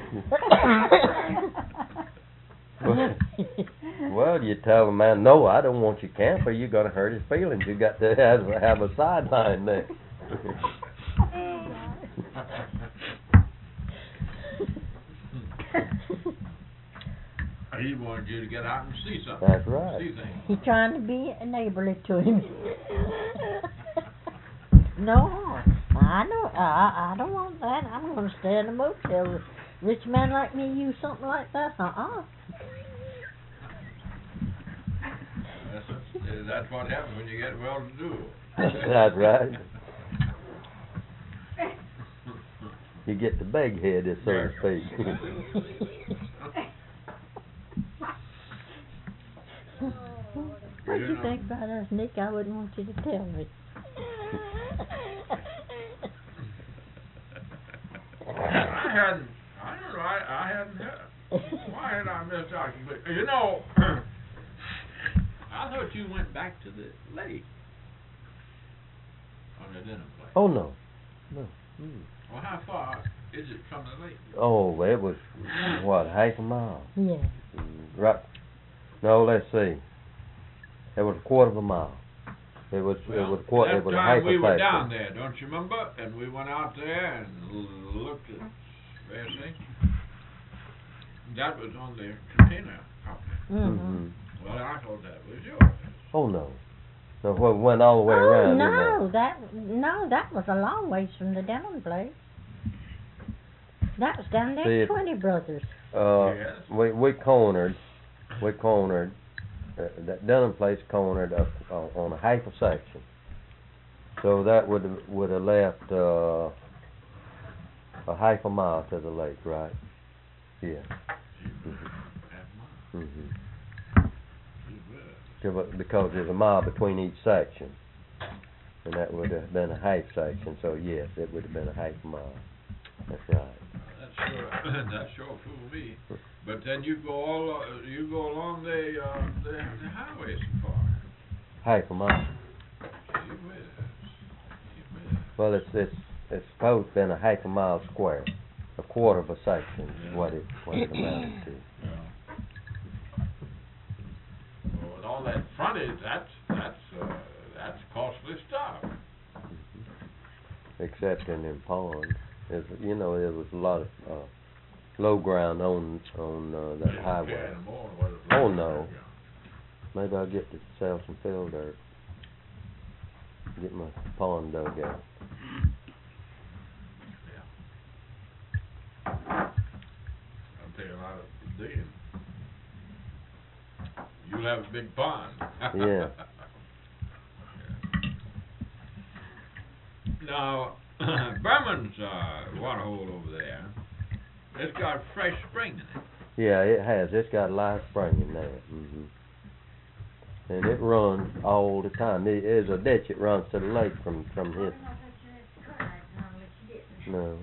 [SPEAKER 7] favor.
[SPEAKER 3] Well, you tell the man, no, I don't want your camper. You're going to hurt his feelings. You got to have a sideline there.
[SPEAKER 7] He wanted you to get out and see something.
[SPEAKER 3] That's right.
[SPEAKER 7] See things.
[SPEAKER 4] He's trying to be neighborly to him. No, I don't want that. I'm going to stay in a motel. Rich man like me use something like that?
[SPEAKER 7] That's what happens when you get well-to-do.
[SPEAKER 3] That's right. You get the big headed, so to speak.
[SPEAKER 4] What do you think about us, Nick? I wouldn't want you to tell me.
[SPEAKER 7] I hadn't heard. Why had I missed out? But, you know, I thought you went back to the lake on the dinner plate.
[SPEAKER 3] Oh, no.
[SPEAKER 7] Well, how far is it from the lake?
[SPEAKER 3] Oh, it was, what, half a mile?
[SPEAKER 4] Yeah.
[SPEAKER 3] Right. No, let's see. It was a quarter of a mile. It was a
[SPEAKER 7] That
[SPEAKER 3] half
[SPEAKER 7] time we
[SPEAKER 3] a
[SPEAKER 7] were
[SPEAKER 3] factory.
[SPEAKER 7] down there, don't you remember? And we went out there and looked at everything. That was on the container company.
[SPEAKER 3] Mm-hmm.
[SPEAKER 7] Well, I thought that was yours.
[SPEAKER 3] Oh, no. So it went all the way around.
[SPEAKER 4] that was a long ways from the Dillon place. That was down
[SPEAKER 3] See,
[SPEAKER 4] there
[SPEAKER 3] it-
[SPEAKER 4] at 20 Brothers.
[SPEAKER 7] Yes.
[SPEAKER 3] We cornered, that Dunham place cornered on a half a section. So that would have left, a half a mile to the lake, right? Yeah. Mhm. Because there's a mile between each section. And that would have been a half section, so yes, it would have been a half mile. That's right.
[SPEAKER 7] That sure fooled me. But then you go along the highway so far.
[SPEAKER 3] Half a mile.
[SPEAKER 7] Gee whiz. Gee whiz.
[SPEAKER 3] Well, it's supposed to been a half a mile square. A quarter of a section is what it amounted to.
[SPEAKER 7] Well, with all that frontage, that's costly stuff.
[SPEAKER 3] Except in them ponds. There was a lot of low ground on that highway.
[SPEAKER 7] Yeah, more than what it
[SPEAKER 3] Oh,
[SPEAKER 7] was.
[SPEAKER 3] no. Maybe I'll get to sell some fill dirt. Get my pond dug out.
[SPEAKER 7] I'll take a lot of digging. You'll have a big pond.
[SPEAKER 3] Yeah.
[SPEAKER 7] Now, Berman's water hole over there, it's got fresh spring in it.
[SPEAKER 3] Yeah, it has. It's got live spring in there. And it runs all the time. There's a ditch that runs to the lake from here. No.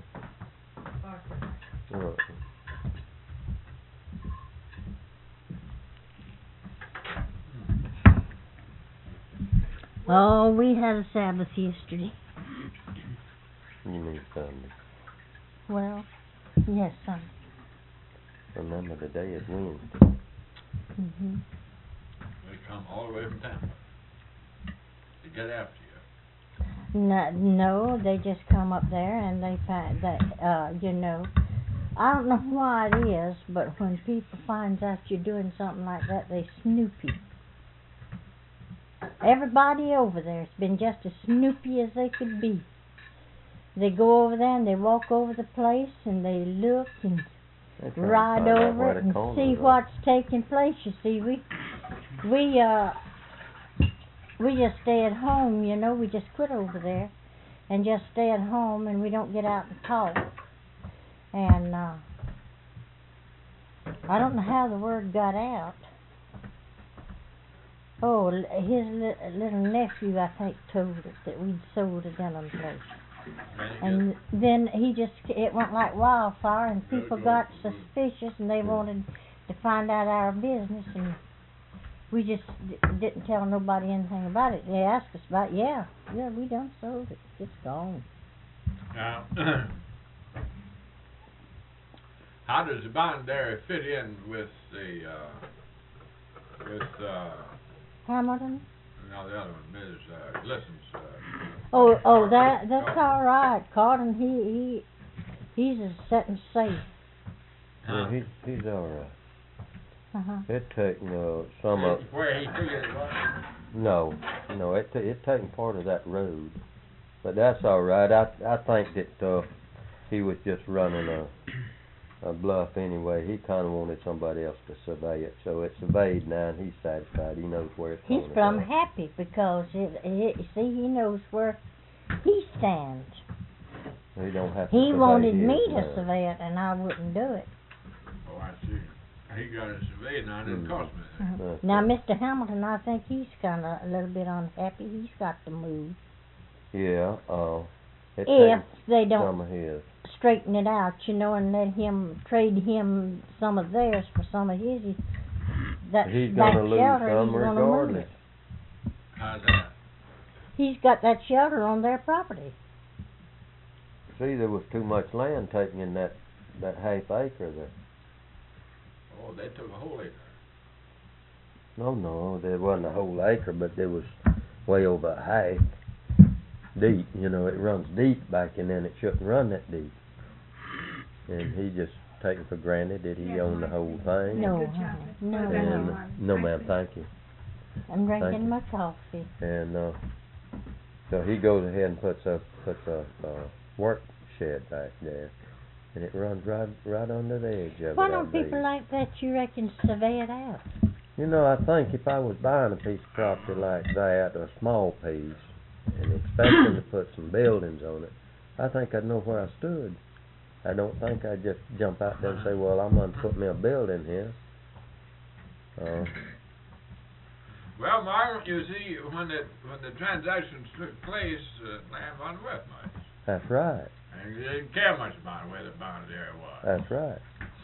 [SPEAKER 4] Oh, we had a Sabbath yesterday.
[SPEAKER 3] You mean Sunday.
[SPEAKER 4] Well, yes, son.
[SPEAKER 3] Remember, today is Wednesday.
[SPEAKER 4] Mhm.
[SPEAKER 7] They come all the way from Tampa to get after you.
[SPEAKER 4] No, they just come up there and they find that, I don't know why it is, but when people finds out you're doing something like that, they snoop you. Everybody over there's been just as snoopy as they could be. They go over there and they walk over the place and they look and
[SPEAKER 3] They try to
[SPEAKER 4] ride
[SPEAKER 3] find out
[SPEAKER 4] over
[SPEAKER 3] where
[SPEAKER 4] it
[SPEAKER 3] the
[SPEAKER 4] and
[SPEAKER 3] corners
[SPEAKER 4] see
[SPEAKER 3] are.
[SPEAKER 4] what's taking place. You see, we just stay at home, we just quit over there and just stay at home and we don't get out and talk. And I don't know how the word got out. Oh, his little nephew, I think, told us that we'd sold a Dunham place. And then it went like wildfire and people got suspicious and they wanted to find out our business and we just didn't tell nobody anything about it. They asked us about it. Yeah, we done sold it. It's gone.
[SPEAKER 7] Now, how does the Boundary fit in with the
[SPEAKER 4] Hamilton?
[SPEAKER 7] the other one, Ms. Glisson's?
[SPEAKER 4] That's all right. Carden, he's a setting safe.
[SPEAKER 3] Yeah, he's all right. It taken some of.
[SPEAKER 7] That's where he figured it was.
[SPEAKER 3] No, it taken part of that road, but that's all right. I think that he was just running a bluff anyway. He kind of wanted somebody else to survey it, so it's surveyed now, and he's satisfied. He knows where it's going.
[SPEAKER 4] He's plumb happy because he knows where he stands.
[SPEAKER 3] He don't have to.
[SPEAKER 4] He
[SPEAKER 3] survey
[SPEAKER 4] wanted
[SPEAKER 3] his
[SPEAKER 4] me to
[SPEAKER 3] now.
[SPEAKER 4] survey it, and I wouldn't do it.
[SPEAKER 7] Oh, I see. He got it surveyed now, it didn't cost me anything.
[SPEAKER 3] That's
[SPEAKER 4] Now,
[SPEAKER 3] right.
[SPEAKER 4] Mr. Hamilton, I think he's kind of a little bit unhappy. He's got to move.
[SPEAKER 3] Yeah. It
[SPEAKER 4] If
[SPEAKER 3] takes
[SPEAKER 4] they don't
[SPEAKER 3] some of his.
[SPEAKER 4] straighten it out, and let him trade him some of theirs for some of his. That
[SPEAKER 3] He's
[SPEAKER 4] back
[SPEAKER 3] gonna lose
[SPEAKER 4] shelter,
[SPEAKER 3] some
[SPEAKER 4] he's gonna move
[SPEAKER 3] regardless.
[SPEAKER 4] it.
[SPEAKER 7] How's that?
[SPEAKER 4] He's got that shelter on their property.
[SPEAKER 3] See, there was too much land taken in that half acre there.
[SPEAKER 7] Oh, they took a whole acre.
[SPEAKER 3] No, there wasn't a whole acre, but there was way over a half deep. It runs deep back, and then it shouldn't run that deep. And he just taken for granted that he owned the whole thing.
[SPEAKER 4] No,
[SPEAKER 6] Good
[SPEAKER 4] honey,
[SPEAKER 6] chocolate.
[SPEAKER 4] no.
[SPEAKER 6] Put that on
[SPEAKER 3] And
[SPEAKER 6] mine.
[SPEAKER 3] no, ma'am, thank you.
[SPEAKER 4] I'm
[SPEAKER 3] Thank
[SPEAKER 4] drinking
[SPEAKER 3] you.
[SPEAKER 4] my coffee.
[SPEAKER 3] And so he goes ahead and puts a work shed back there. and it runs right under the edge of
[SPEAKER 4] Why
[SPEAKER 3] it, I
[SPEAKER 4] don't people
[SPEAKER 3] believe.
[SPEAKER 4] like that, you reckon, survey it out?
[SPEAKER 3] You know, I think if I was buying a piece of property like that, or a small piece, and expecting to put some buildings on it, I think I'd know where I stood. I don't think I'd just jump out there and say, well, I'm gonna put me a building here.
[SPEAKER 7] Well, Mark, you see, when the transactions took place, land wasn't worth much.
[SPEAKER 3] That's right.
[SPEAKER 7] And you didn't care much about where the boundary area was.
[SPEAKER 3] That's right.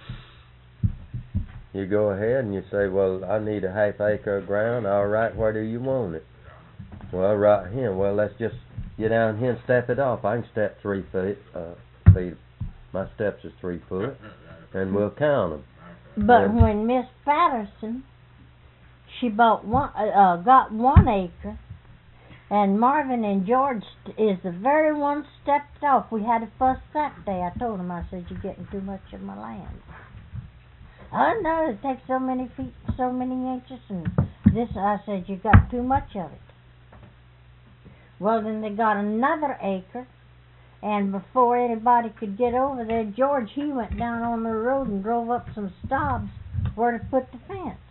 [SPEAKER 3] You go ahead and you say, well, I need a half acre of ground. All right, where do you want it? Well, right here. Well, let's just get down here and step it off. I can step 3 feet. My steps is 3 foot, and we'll count them.
[SPEAKER 4] But
[SPEAKER 3] Yeah.
[SPEAKER 4] when Miss Patterson, she got 1 acre, and Marvin and George is the very one stepped off. We had a fuss that day. I told him, I said, you're getting too much of my land. Oh no, it takes so many feet, so many inches, and this, I said, you got too much of it. Well, then they got another acre, and before anybody could get over there, George, he went down on the road and drove up some stobs where to put the fence.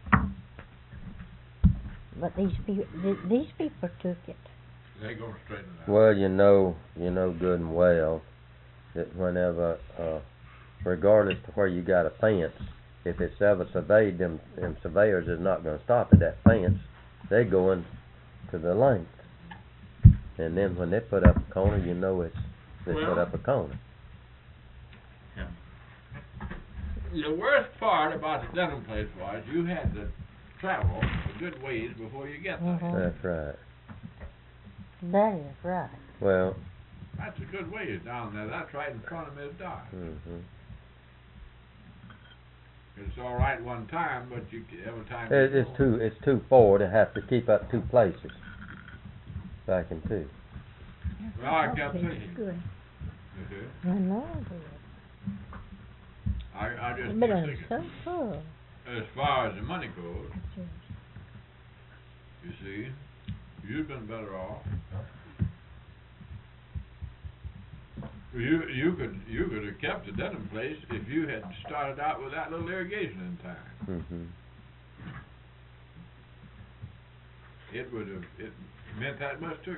[SPEAKER 4] But these people took it.
[SPEAKER 7] They gonna straighten it out.
[SPEAKER 3] Well, you know good and well that whenever, regardless to where you got a fence, if it's ever surveyed, them surveyors is not going to stop at that fence. They going to the length, and then when they put up a corner, you know they put
[SPEAKER 7] Well-
[SPEAKER 3] up a corner.
[SPEAKER 7] The worst part about the Denham place was you had to travel a good ways before you get there.
[SPEAKER 4] Mhm.
[SPEAKER 3] That's right.
[SPEAKER 4] That is right.
[SPEAKER 3] Well,
[SPEAKER 7] That's a good ways down there. That's right in front of Miss Dot. It's all right one time, but every time.
[SPEAKER 3] It's too far to have to keep up 2 places. Back in 2.
[SPEAKER 7] Well, I kept
[SPEAKER 6] Tastes
[SPEAKER 7] thinking.
[SPEAKER 6] good.
[SPEAKER 7] Mhm.
[SPEAKER 4] I know it is.
[SPEAKER 7] I just
[SPEAKER 4] But
[SPEAKER 7] kept
[SPEAKER 4] I'm
[SPEAKER 7] thinking.
[SPEAKER 4] so full.
[SPEAKER 7] As far as the money goes, you see, you've been better off. You could have kept the Denham place if you had started out with that little irrigation in time. It meant that much to you.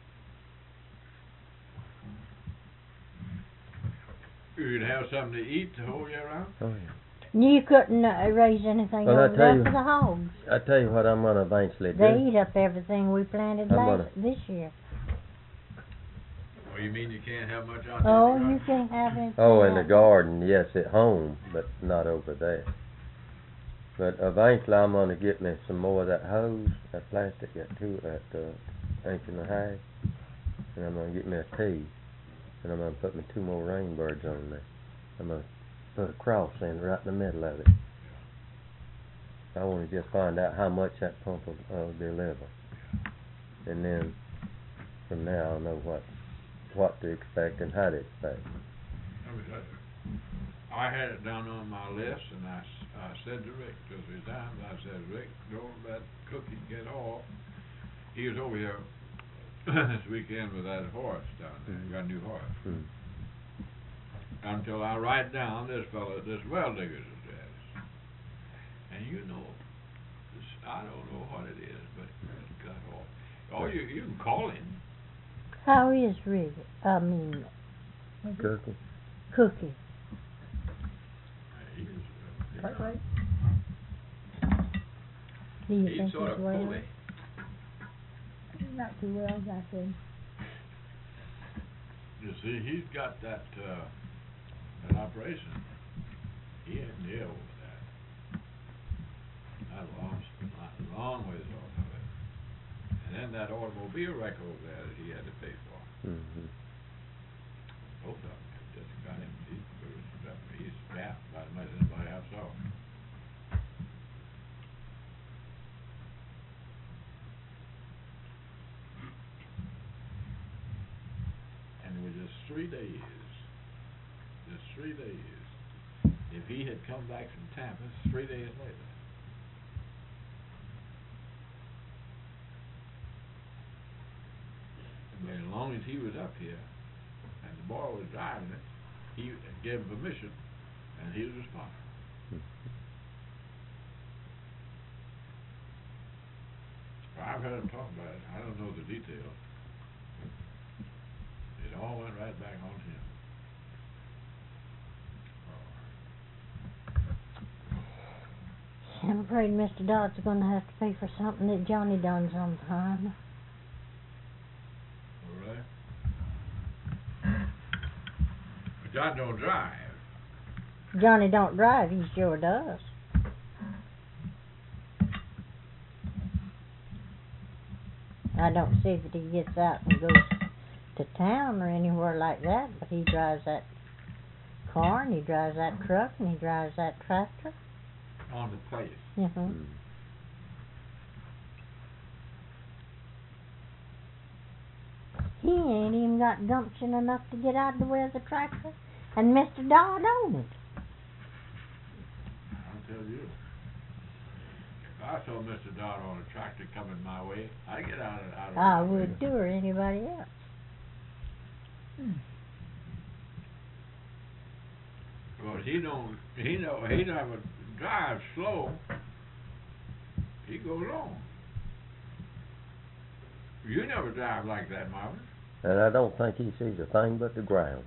[SPEAKER 7] You'd have something to eat the whole year round.
[SPEAKER 3] Oh yeah.
[SPEAKER 4] You couldn't raise anything
[SPEAKER 3] Well, I
[SPEAKER 4] over
[SPEAKER 3] tell
[SPEAKER 4] there
[SPEAKER 3] you-
[SPEAKER 4] for the hogs.
[SPEAKER 3] I tell you what, I'm gonna eventually
[SPEAKER 4] They
[SPEAKER 3] do.
[SPEAKER 4] eat up everything we planted
[SPEAKER 3] I'm
[SPEAKER 4] this year.
[SPEAKER 7] Oh, you mean you can't have much out there?
[SPEAKER 4] Oh,
[SPEAKER 7] in the
[SPEAKER 4] you
[SPEAKER 7] garden?
[SPEAKER 4] can't have anything.
[SPEAKER 3] Oh, in the
[SPEAKER 4] out
[SPEAKER 3] garden, yes, at home, but not over there. But eventually, I'm gonna get me some more of that hose, that plastic, that 1.5 inch, and I'm gonna get me a tee, and I'm gonna put me 2 more rainbirds on there. I'm gonna put a cross in right in the middle of it. I wanna just find out how much that pump will deliver, and then from there I'll know what to expect and how to expect.
[SPEAKER 7] Let me tell you. I had it down on my list, and I said to Rick, because there's times I said, Rick, don't let Cookie get off. He was over here this weekend with that horse down there. He got a new horse. Until I write down this well digger's address. And you know, I don't know what it is, but it's cut off. Oh, you can call him.
[SPEAKER 4] How is
[SPEAKER 3] Cookie.
[SPEAKER 4] Cookie?
[SPEAKER 6] Right.
[SPEAKER 4] Do you
[SPEAKER 7] He's
[SPEAKER 4] think
[SPEAKER 7] sort
[SPEAKER 4] he's
[SPEAKER 7] of
[SPEAKER 4] well?
[SPEAKER 7] fully.
[SPEAKER 6] Not too well, as I said.
[SPEAKER 7] You see, he's got that operation. He ain't deal with that. Not long ways off of it. And then that automobile wreck over there that he had to pay for. Both of them have just got him. He's strapped about as much as anybody else saw. And it was just 3 days. Just 3 days. If he had come back from Tampa, 3 days later. But as long as he was up here, and the boy was driving it, he gave him permission, and he was responsible. I've heard him talk about it. I don't know the details. It all went right back on him.
[SPEAKER 4] I'm afraid Mr. Dodd's gonna have to pay for something that Johnny done sometime.
[SPEAKER 7] All right. But John don't drive.
[SPEAKER 4] Johnny don't drive, he sure does. I don't see that he gets out and goes to town or anywhere like that, but he drives that car and he drives that truck and he drives that tractor.
[SPEAKER 7] On the place.
[SPEAKER 4] Mm-hmm. He ain't even got gumption enough to get out of the way of the tractor, and Mr. Dodd owned it.
[SPEAKER 7] I'll tell you. If I saw Mr. Dodd on a tractor coming my way, I'd get out of
[SPEAKER 4] I
[SPEAKER 7] the way.
[SPEAKER 4] would too, or anybody else.
[SPEAKER 7] Because he never drives slow. He goes long. You never drive like that, Marvin.
[SPEAKER 3] And I don't think he sees a thing but the ground.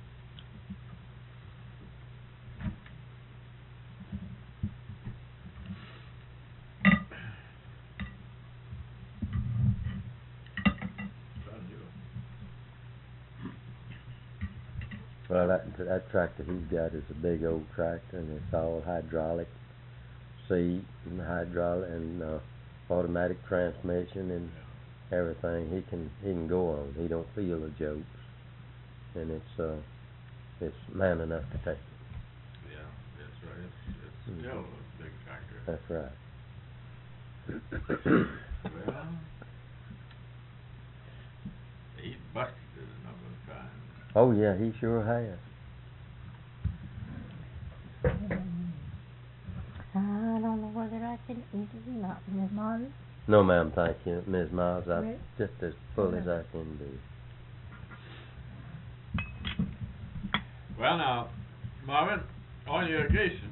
[SPEAKER 3] Well, that tractor he's got is a big old tractor, and it's all hydraulic seat and hydraulic and automatic transmission and everything. He can go on. He don't feel the jokes, and it's man enough to take it.
[SPEAKER 7] Yeah, that's right. It's still a big tractor.
[SPEAKER 3] That's right.
[SPEAKER 7] Well, he's busted it a number of times.
[SPEAKER 3] Oh yeah, he sure has.
[SPEAKER 4] I don't know whether I can eat it or not, Miss Marvin.
[SPEAKER 3] No, ma'am, thank you, Ms. Miles. I'm
[SPEAKER 6] Right.
[SPEAKER 3] just as full as I can be.
[SPEAKER 7] Well, now, Marvin, on irrigation.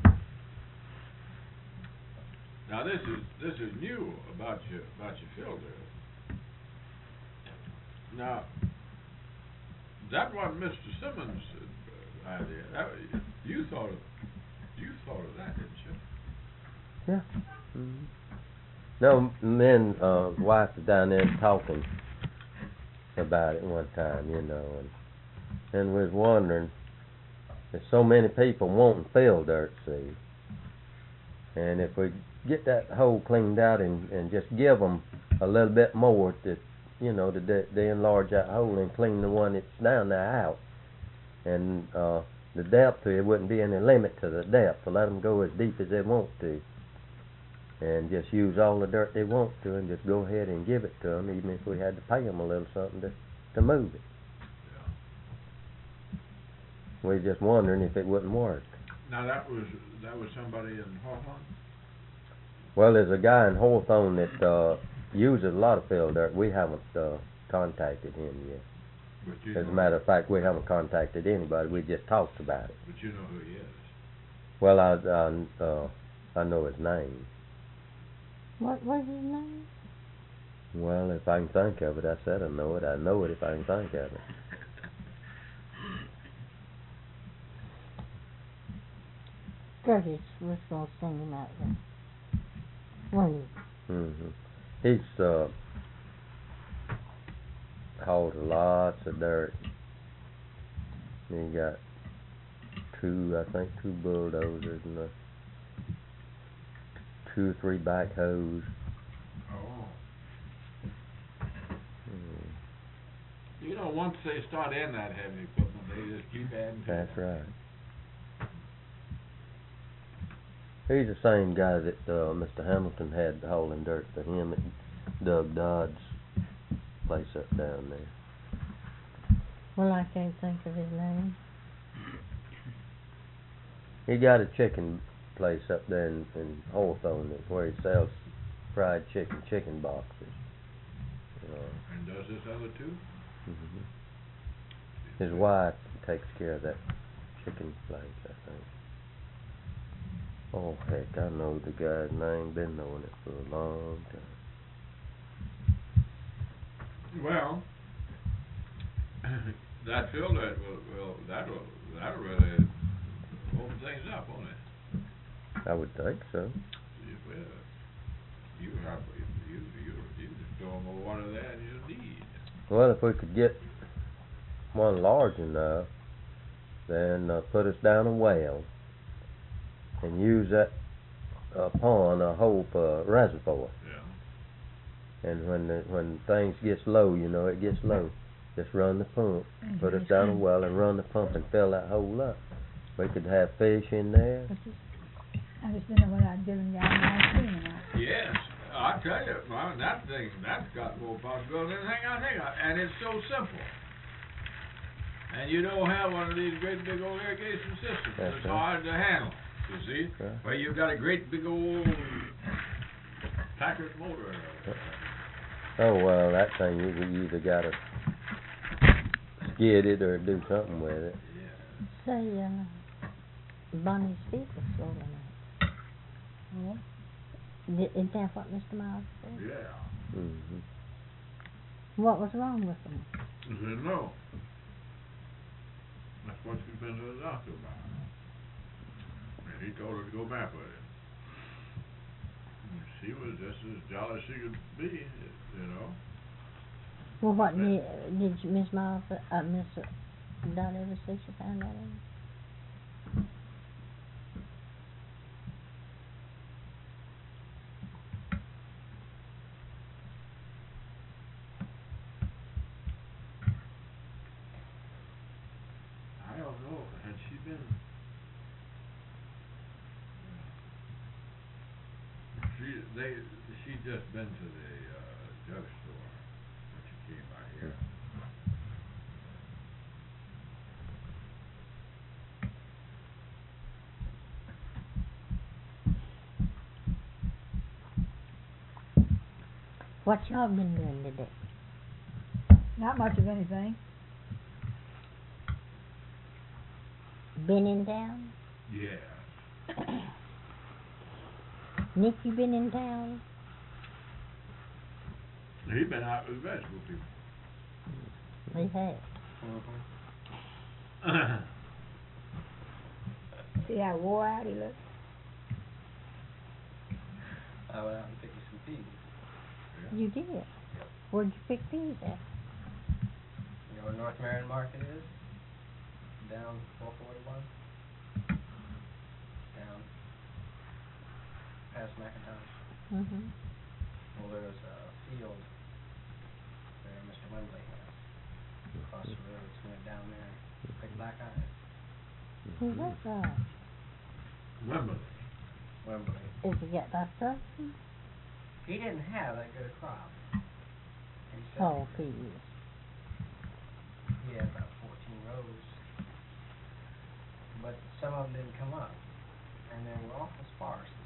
[SPEAKER 7] Now this is new about your filter. Now, that wasn't Mr. Simmons' idea. You thought of that, didn't you?
[SPEAKER 3] Yeah. Mm-hmm. No, me and wife was down there talking about it one time, you know, and we was wondering, there's so many people wanting field dirt seed, and if we get that hole cleaned out and just give them a little bit more to, you know, to enlarge that hole and clean the one that's down there out, and the depth, there wouldn't be any limit to the depth, to let them go as deep as they want to, and just use all the dirt they want to, and just go ahead and give it to them, even if we had to pay them a little something to move it.
[SPEAKER 7] Yeah.
[SPEAKER 3] We're just wondering if it wouldn't work.
[SPEAKER 7] Now that was somebody in Hawthorne?
[SPEAKER 3] Well, there's a guy in Hawthorne that uses a lot of field dirt. We haven't contacted him yet. As a matter of fact, we haven't contacted anybody. We just talked about it.
[SPEAKER 7] But you know who he is.
[SPEAKER 3] Well, I know his name.
[SPEAKER 4] What was his name?
[SPEAKER 3] Well, if I can think of it, I said I know it. I know it if I can think of it.
[SPEAKER 4] Curtis was going to send him out there. When
[SPEAKER 3] He's hauled lots of dirt. He got two bulldozers and 2 or 3 backhoes.
[SPEAKER 7] Oh. You know, once they start in that heavy equipment, they just keep adding to it.
[SPEAKER 3] That's right. He's the same guy that Mr. Hamilton had hauling dirt for him at Doug Dodd's place up down there.
[SPEAKER 4] Well, I can't think of his name.
[SPEAKER 3] He got a chicken place up there in Hawthorne where he sells fried chicken boxes.
[SPEAKER 7] And does this other too?
[SPEAKER 3] His wife takes care of that chicken place, I think. Oh, heck, I know the guy's name, been knowing it for a long time.
[SPEAKER 7] Well, that filter that'll really open things up, won't it?
[SPEAKER 3] I would think so.
[SPEAKER 7] Well, you just throw more water there than you need.
[SPEAKER 3] Well, if we could get one large enough, then put us down a well and use that pond, a whole reservoir.
[SPEAKER 7] Yeah.
[SPEAKER 3] And when things gets low, it gets low. Just run the pump, put us down a well and run the pump and fill that hole up. We could have fish in there.
[SPEAKER 6] I just didn't know what I'd given y'all last meeting.
[SPEAKER 7] Yes, I tell you, well, that's got more possibility than anything I think of, and it's so simple. And you don't have one of these great big old irrigation systems
[SPEAKER 3] That's
[SPEAKER 7] that's
[SPEAKER 3] right.
[SPEAKER 7] hard to handle, you see?
[SPEAKER 3] Right.
[SPEAKER 7] Where you've got a great big old Packard motor.
[SPEAKER 3] Oh, well, that thing, you either gotta skid it or do something with it.
[SPEAKER 7] Yeah.
[SPEAKER 4] Say, Bonnie's feet was swollen up.
[SPEAKER 6] Oh,
[SPEAKER 4] Isn't that what Mr. Miles said?
[SPEAKER 7] Yeah.
[SPEAKER 3] Mm-hmm.
[SPEAKER 4] What was wrong with them?
[SPEAKER 7] I said, no. That's what she's been to the doctor about. And he told her to go back with it. And she was just as jolly as she could be, you know.
[SPEAKER 4] Well, what did Miss Miles, Miss Dot ever say she found out?
[SPEAKER 7] I don't know. Had she been? She just been to the drugstore when she came out here.
[SPEAKER 4] What y'all been doing today?
[SPEAKER 6] not much of anything.
[SPEAKER 4] Been in town?
[SPEAKER 7] Yeah.
[SPEAKER 4] Nick, you been in town?
[SPEAKER 7] He been out with the vegetable people.
[SPEAKER 4] We have.
[SPEAKER 6] See how wore out he looked?
[SPEAKER 2] I went out and picked you some peas.
[SPEAKER 4] You did? Where'd you pick these at?
[SPEAKER 2] You know where North Marion Market is? Down 441? Down past McIntosh.
[SPEAKER 4] Mm-hmm.
[SPEAKER 2] Well, there's a field where Mr. Wembley has. Across the road, so went down there, picked black eyes.
[SPEAKER 4] Who's that guy?
[SPEAKER 7] Wembley.
[SPEAKER 2] Wembley.
[SPEAKER 4] Is he got that stuff?
[SPEAKER 2] He didn't have that good a crop. He said
[SPEAKER 4] Oh, peas.
[SPEAKER 2] he had about 14 rows. But some of them didn't come up. And they were awful sparse.